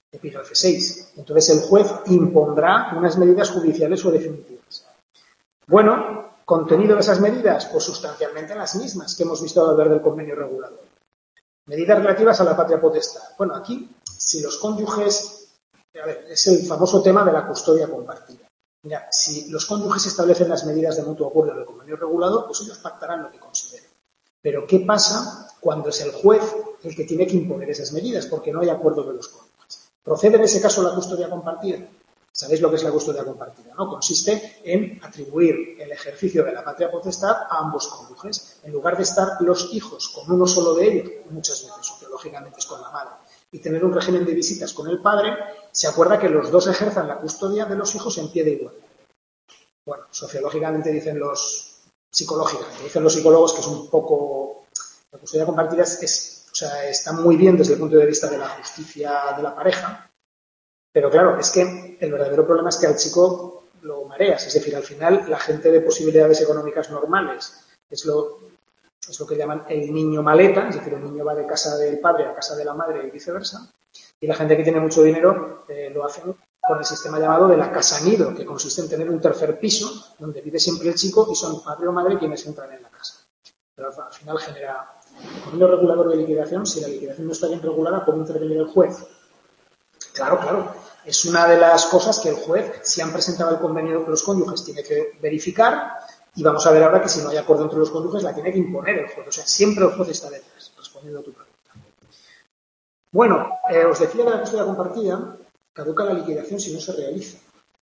epígrafe seis. Entonces el juez impondrá unas medidas judiciales o definitivas. Bueno, contenido de esas medidas, pues sustancialmente las mismas que hemos visto al hablar del convenio regulador. Medidas relativas a la patria potestad. Bueno, aquí, si los cónyuges, a ver, es el famoso tema de la custodia compartida. Mira, si los cónyuges establecen las medidas de mutuo acuerdo del convenio regulador, pues ellos pactarán lo que consideren. Pero, ¿qué pasa cuando es el juez el que tiene que imponer esas medidas? Porque no hay acuerdo de los cónyuges. ¿Procede en ese caso la custodia compartida? ¿Sabéis lo que es la custodia compartida, no? Consiste en atribuir el ejercicio de la patria potestad a ambos cónyuges. En lugar de estar los hijos con uno solo de ellos, muchas veces, sociológicamente es con la madre, y tener un régimen de visitas con el padre, se acuerda que los dos ejerzan la custodia de los hijos en pie de igualdad. Bueno, sociológicamente dicen los psicológicamente, dicen los psicólogos que es un poco... La custodia compartida es, es, o sea, está muy bien desde el punto de vista de la justicia de la pareja. Pero claro, es que el verdadero problema es que al chico lo mareas. Es decir, al final la gente de posibilidades económicas normales es lo, es lo que llaman el niño maleta, es decir, el niño va de casa del padre a casa de la madre y viceversa. Y la gente que tiene mucho dinero eh, lo hacen con el sistema llamado de la casa nido, que consiste en tener un tercer piso donde vive siempre el chico y son padre o madre quienes entran en la casa. Pero al final genera el convenio regulador de liquidación. Si la liquidación no está bien regulada, puede intervenir el juez. Claro, claro. Es una de las cosas que el juez, si han presentado el convenio de los cónyuges, tiene que verificar, y vamos a ver ahora que si no hay acuerdo entre los cónyuges la tiene que imponer el juez. O sea, siempre el juez está detrás, respondiendo a tu pregunta. Bueno, eh, os decía de la custodia compartida, caduca la liquidación si no se realiza.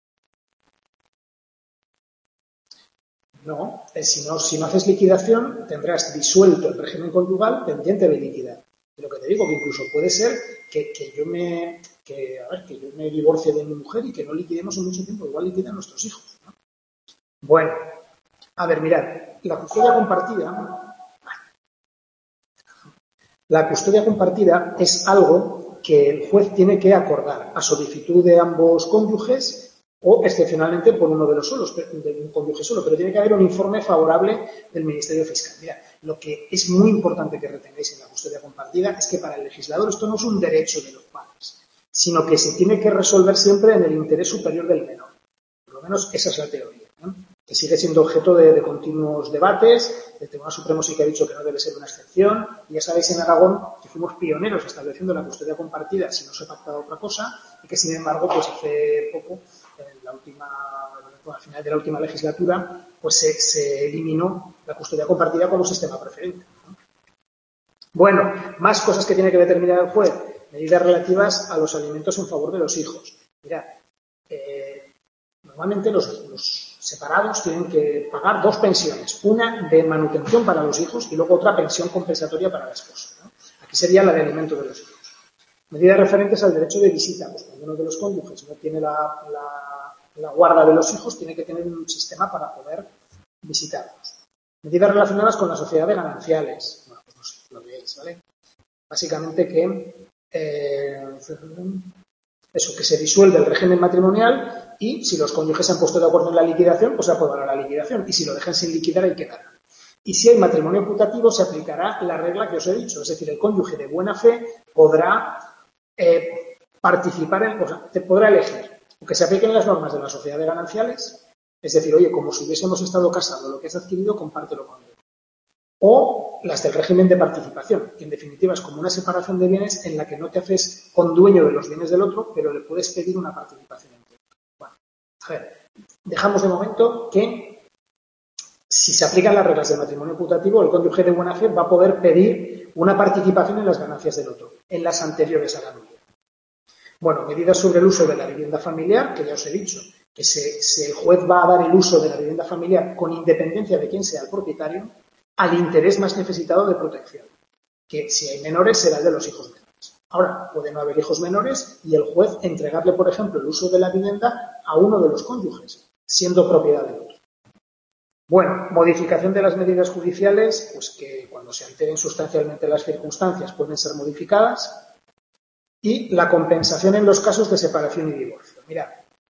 No, eh, si no, si no haces liquidación, tendrás disuelto el régimen conyugal pendiente de liquidar. Y lo que te digo, que incluso puede ser que, que yo me que, a ver, que yo me divorcie de mi mujer y que no liquidemos en mucho tiempo, igual liquidan nuestros hijos, ¿no? Bueno, a ver, mirad, la custodia compartida, la custodia compartida es algo que el juez tiene que acordar a solicitud de ambos cónyuges o excepcionalmente por uno de los solos, de un cónyuge solo, pero tiene que haber un informe favorable del Ministerio Fiscal. Mira, lo que es muy importante que retengáis en la custodia compartida es que para el legislador esto no es un derecho de los padres, sino que se tiene que resolver siempre en el interés superior del menor. Por lo menos esa es la teoría, ¿no? Que sigue siendo objeto de, de continuos debates. El Tribunal Supremo sí que ha dicho que no debe ser una excepción. Y ya sabéis en Aragón que fuimos pioneros estableciendo la custodia compartida si no se pactaba otra cosa, y que sin embargo, pues hace poco, en la última, al final de la última legislatura, pues se, se eliminó la custodia compartida como sistema preferente, ¿no? Bueno, más cosas que tiene que determinar el juez. Medidas relativas a los alimentos en favor de los hijos. Mirad, eh, normalmente los, los separados tienen que pagar dos pensiones, una de manutención para los hijos y luego otra pensión compensatoria para la esposa, ¿no? Aquí sería la de alimento de los hijos. Medidas referentes al derecho de visita. Pues cuando uno de los cónyuges no tiene la, la, la guarda de los hijos, tiene que tener un sistema para poder visitarlos. Medidas relacionadas con la sociedad de gananciales. Bueno, pues lo veis, ¿vale? Básicamente que eh, eso, que se disuelve el régimen matrimonial y si los cónyuges se han puesto de acuerdo en la liquidación, pues se aprobará la liquidación. Y si lo dejan sin liquidar, ahí quedará. Y si hay matrimonio putativo, se aplicará la regla que os he dicho. Es decir, el cónyuge de buena fe podrá eh, participar en, o sea, te podrá elegir, que se apliquen las normas de la sociedad de gananciales, es decir, oye, como si hubiésemos estado casados, lo que has adquirido, compártelo con él. O las del régimen de participación, que en definitiva es como una separación de bienes en la que no te haces con dueño de los bienes del otro, pero le puedes pedir una participación en ti. Bueno, a ver, dejamos de momento que si se aplican las reglas del matrimonio putativo, el cónyuge de buena fe va a poder pedir una participación en las ganancias del otro, en las anteriores a la nulla. Bueno, medidas sobre el uso de la vivienda familiar, que ya os he dicho, que se, se, el juez va a dar el uso de la vivienda familiar con independencia de quién sea el propietario, al interés más necesitado de protección, que si hay menores será el de los hijos menores. Ahora, puede no haber hijos menores y el juez entregarle, por ejemplo, el uso de la vivienda a uno de los cónyuges, siendo propiedad del otro. Bueno, modificación de las medidas judiciales, pues que cuando se alteren sustancialmente las circunstancias pueden ser modificadas. Y la compensación en los casos de separación y divorcio. Mirad,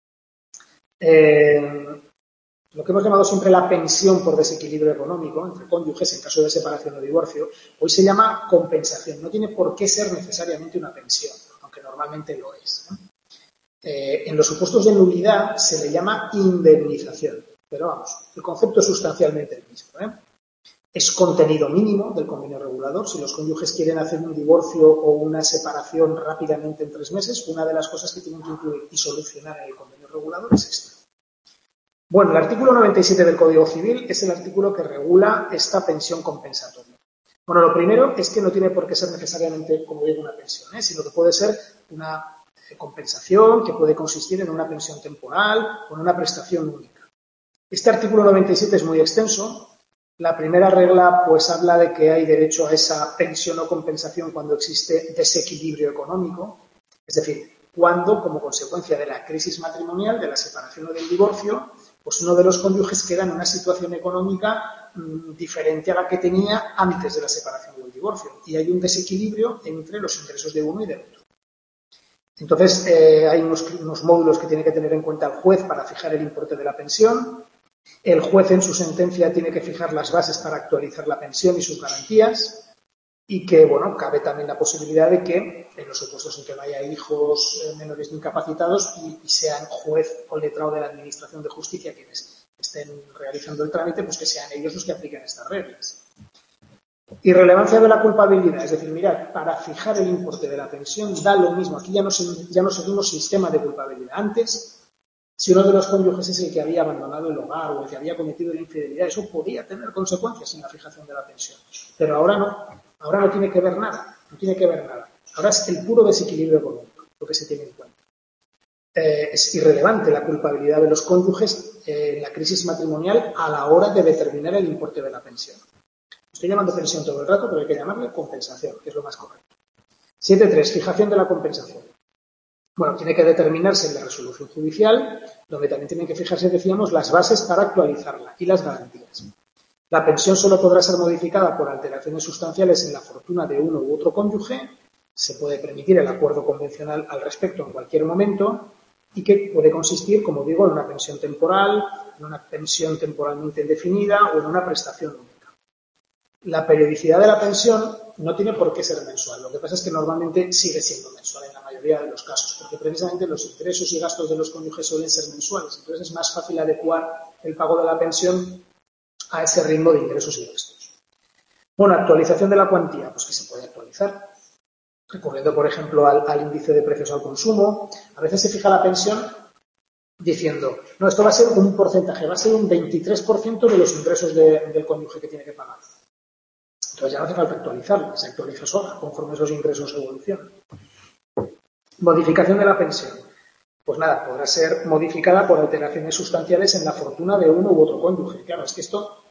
eh, lo que hemos llamado siempre la pensión por desequilibrio económico entre cónyuges en caso de separación o divorcio, hoy se llama compensación. No tiene por qué ser necesariamente una pensión, aunque aunque normalmente lo es, ¿no? Eh, en los supuestos de nulidad se le llama indemnización, pero vamos, el concepto es sustancialmente el mismo, ¿eh? Es contenido mínimo del convenio regulador. Si los cónyuges quieren hacer un divorcio o una separación rápidamente en tres meses, una de las cosas que tienen que incluir y solucionar en el convenio regulador es esto. Bueno, el artículo noventa y siete del Código Civil es el artículo que regula esta pensión compensatoria. Bueno, lo primero es que no tiene por qué ser necesariamente, como digo, una pensión, ¿eh? Sino que puede ser una compensación que puede consistir en una pensión temporal o en una prestación única. Este artículo noventa y siete es muy extenso. La primera regla pues habla de que hay derecho a esa pensión o compensación cuando existe desequilibrio económico, es decir, cuando como consecuencia de la crisis matrimonial, de la separación o del divorcio, pues uno de los cónyuges queda en una situación económica mmm, diferente a la que tenía antes de la separación o el divorcio y hay un desequilibrio entre los ingresos de uno y del otro. Entonces, eh, hay unos, unos módulos que tiene que tener en cuenta el juez para fijar el importe de la pensión. El juez en su sentencia tiene que fijar las bases para actualizar la pensión y sus garantías y que, bueno, cabe también la posibilidad de que en los supuestos en que no haya hijos eh, menores ni incapacitados y, y sean juez o letrado de la Administración de Justicia quienes estén realizando el trámite, pues que sean ellos los que apliquen estas reglas. Irrelevancia de la culpabilidad, es decir, mirad, para fijar el importe de la pensión da lo mismo, aquí ya no, ya no seguimos sistema de culpabilidad. Antes, si uno de los cónyuges es el que había abandonado el hogar o el que había cometido la infidelidad, eso podía tener consecuencias en la fijación de la pensión. Pero ahora no, ahora no tiene que ver nada, no tiene que ver nada. Ahora es el puro desequilibrio económico lo que se tiene en cuenta. Eh, es irrelevante la culpabilidad de los cónyuges eh, en la crisis matrimonial a la hora de determinar el importe de la pensión. Estoy llamando pensión todo el rato, pero hay que llamarle compensación, que es lo más correcto. siete punto tres. Fijación de la compensación. Bueno, tiene que determinarse en la resolución judicial, donde también tienen que fijarse, decíamos, las bases para actualizarla y las garantías. La pensión solo podrá ser modificada por alteraciones sustanciales en la fortuna de uno u otro cónyuge. Se puede permitir el acuerdo convencional al respecto en cualquier momento y que puede consistir, como digo, en una pensión temporal, en una pensión temporalmente indefinida o en una prestación única. La periodicidad de la pensión no tiene por qué ser mensual. Lo que pasa es que normalmente sigue siendo mensual en la mayoría de los casos, porque precisamente los ingresos y gastos de los cónyuges suelen ser mensuales. Entonces es más fácil adecuar el pago de la pensión a ese ritmo de ingresos y gastos. Bueno, actualización de la cuantía, pues que se puede actualizar, recurriendo, por ejemplo, al, al índice de precios al consumo. A veces se fija la pensión diciendo, no, esto va a ser un porcentaje, va a ser un veintitrés por ciento de los ingresos de, del cónyuge que tiene que pagar. Entonces ya no hace falta actualizarla, se actualiza sola conforme esos ingresos evolucionan. Modificación de la pensión. Pues nada, podrá ser modificada por alteraciones sustanciales en la fortuna de uno u otro cónyuge. Claro, es que esto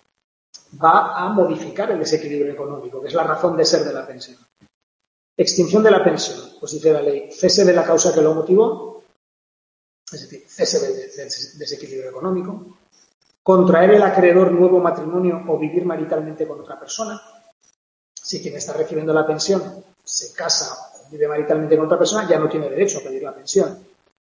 va a modificar el desequilibrio económico, que es la razón de ser de la pensión. Extinción de la pensión. Pues dice la ley, cese de la causa que lo motivó, es decir, cese del desequilibrio económico. Contraer el acreedor nuevo matrimonio o vivir maritalmente con otra persona. Si quien está recibiendo la pensión se casa o vive maritalmente con otra persona, ya no tiene derecho a pedir la pensión.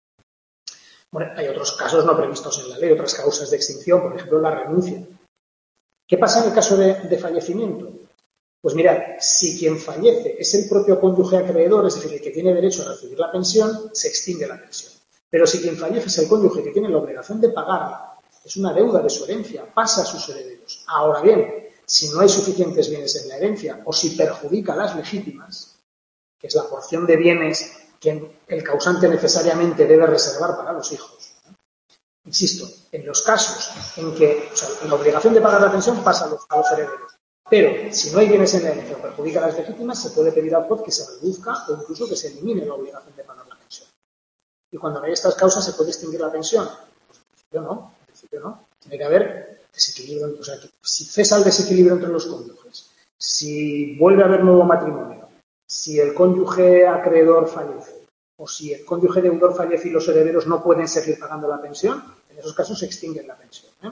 Bueno, hay otros casos no previstos en la ley, otras causas de extinción, por ejemplo, la renuncia. ¿Qué pasa en el caso de, de fallecimiento? Pues mirad, si quien fallece es el propio cónyuge acreedor, es decir, el que tiene derecho a recibir la pensión, se extingue la pensión. Pero si quien fallece es el cónyuge que tiene la obligación de pagarla, es una deuda de su herencia, pasa a sus herederos. Ahora bien, si no hay suficientes bienes en la herencia o si perjudica a las legítimas, que es la porción de bienes que el causante necesariamente debe reservar para los hijos. Insisto, en los casos en que o sea, la obligación de pagar la pensión pasa a los, a los herederos, pero si no hay bienes en la herencia o perjudica a las legítimas, se puede pedir al juez que se reduzca o incluso que se elimine la obligación de pagar la pensión. Y cuando no hay estas causas, ¿se puede extinguir la pensión? Pues en principio no, en principio no. Tiene que haber desequilibrio, o sea, que si cesa el desequilibrio entre los cónyuges, si vuelve a haber nuevo matrimonio, si el cónyuge acreedor fallece o si el cónyuge deudor fallece y los herederos no pueden seguir pagando la pensión, en esos casos se extingue la pensión. ¿eh?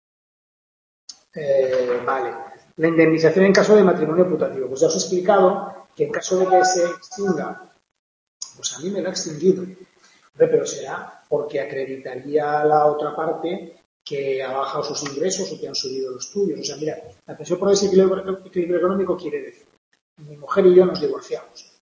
Eh, vale. La indemnización en caso de matrimonio putativo. Pues ya os he explicado que en caso de que se extinga, pues a mí me lo ha extinguido. Pero será porque acreditaría a la otra parte que ha bajado sus ingresos o que han subido los tuyos. O sea, mira, la pensión por desequilibrio económico quiere decir, mi mujer y yo nos divorciamos.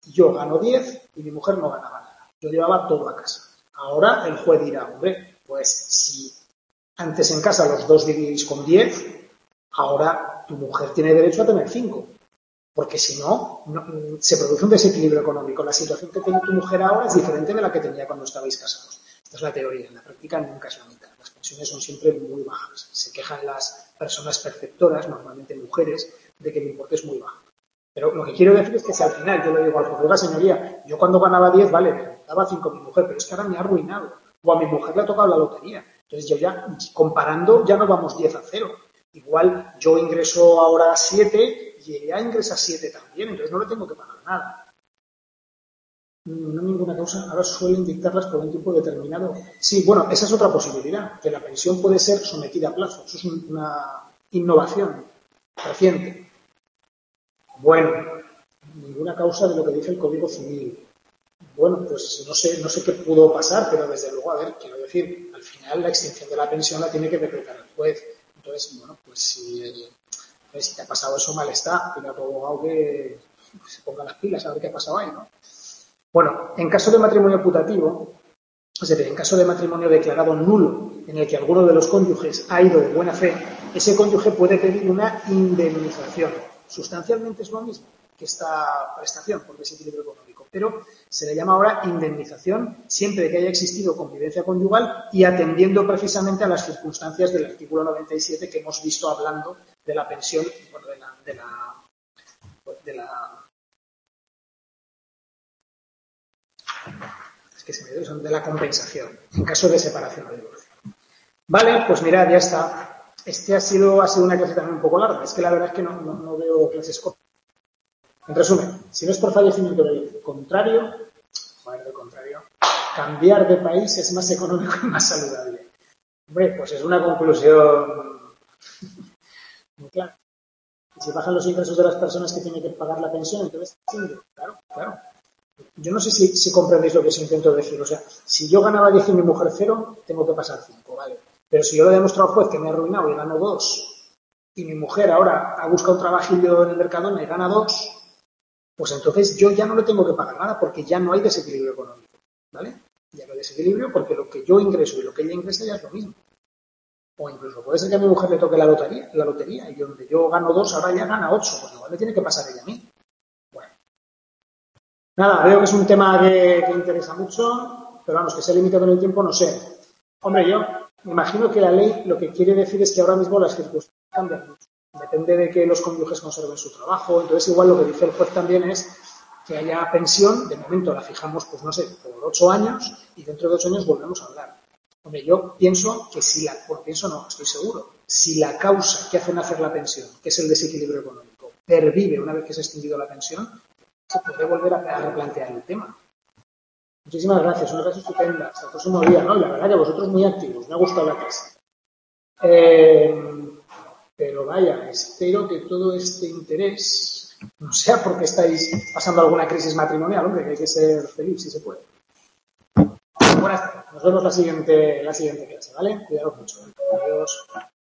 yo gano diez y mi mujer no ganaba nada. Yo llevaba todo a casa. Ahora el juez dirá, hombre, pues si antes en casa los dos dividís con diez, ahora tu mujer tiene derecho a tener cinco. Porque si no, no, se produce un desequilibrio económico. La situación que tiene tu mujer ahora es diferente de la que tenía cuando estabais casados. Esta es la teoría. En la práctica nunca es la mitad. Las pensiones son siempre muy bajas. Se quejan las personas perceptoras, normalmente mujeres, de que el importe es muy bajo. Pero lo que quiero decir es que si al final yo le digo al juez, oiga, señoría, yo cuando ganaba diez, vale, me daba cinco a mi mujer, pero es que ahora me ha arruinado. O a mi mujer le ha tocado la lotería. Entonces yo ya, comparando, ya no vamos diez a cero. Igual yo ingreso ahora siete y ella ingresa siete también, entonces no le tengo que pagar nada. No ninguna causa, ahora suelen dictarlas por un tiempo determinado. Sí, bueno, esa es otra posibilidad, que la pensión puede ser sometida a plazo. Eso es una innovación reciente. Bueno, ninguna causa de lo que dice el Código Civil. Bueno, pues no sé, no sé qué pudo pasar, pero desde luego, a ver, quiero decir, al final la extinción de la pensión la tiene que decretar el juez. Entonces, bueno, pues si, eh, si te ha pasado eso, mal está. Dile a tu abogado que se ponga las pilas a ver qué ha pasado ahí, ¿no? Bueno, en caso de matrimonio putativo, es decir, en caso de matrimonio declarado nulo, en el que alguno de los cónyuges ha ido de buena fe, ese cónyuge puede pedir una indemnización. Sustancialmente es lo mismo que esta prestación por desequilibrio económico, pero se le llama ahora indemnización siempre que haya existido convivencia conyugal y atendiendo precisamente a las circunstancias del artículo noventa y siete que hemos visto hablando de la pensión, bueno, de la, de la, de la es que se me dio, de la compensación en caso de separación o divorcio. Vale, pues mirad, ya está. Este ha sido, ha sido una clase también un poco larga. Es que la verdad es que no, no, no veo clases cortas. En resumen, si no es por fallecimiento del contrario, joder, del contrario, cambiar de país es más económico y más saludable. Hombre, pues es una conclusión muy clara. Y si bajan los ingresos de las personas que tienen que pagar la pensión, entonces, sí, claro, claro. Yo no sé si, si comprendéis lo que os intento decir. O sea, si yo ganaba diez y mi mujer cero, tengo que pasar cinco, ¿vale? Pero si yo le demuestro al juez que me he arruinado y gano dos, y mi mujer ahora ha buscado un trabajillo en el Mercadona y gana dos, pues entonces yo ya no le tengo que pagar nada porque ya no hay desequilibrio económico, ¿vale? Ya no hay desequilibrio porque lo que yo ingreso y lo que ella ingresa ya es lo mismo. O incluso puede ser que a mi mujer le toque la lotería, la lotería y donde yo gano dos, ahora ya gana ocho, pues igual me tiene que pasar ella a mí. Bueno. Nada, veo que es un tema que, que interesa mucho, pero vamos, que sea limitado en el tiempo, no sé. Hombre, yo me imagino que la ley lo que quiere decir es que ahora mismo las circunstancias cambian mucho. Depende de que los cónyuges conserven su trabajo. Entonces, igual lo que dice el juez también es que haya pensión, de momento la fijamos, pues no sé, por ocho años y dentro de ocho años volvemos a hablar. Hombre, yo pienso que si la, por pienso no, estoy seguro, si la causa que hace nacer la pensión, que es el desequilibrio económico, pervive una vez que se ha extinguido la pensión, se puede volver a, a replantear el tema. Muchísimas gracias, una clase estupenda. Hasta el próximo día, ¿no? Y la verdad que vosotros muy activos, me ha gustado la clase. Eh, pero vaya, espero que todo este interés no sea porque estáis pasando alguna crisis matrimonial, hombre, que hay que ser feliz si se puede. Buenas tardes, nos vemos la siguiente, la siguiente clase, ¿vale? Cuidaros mucho. Adiós.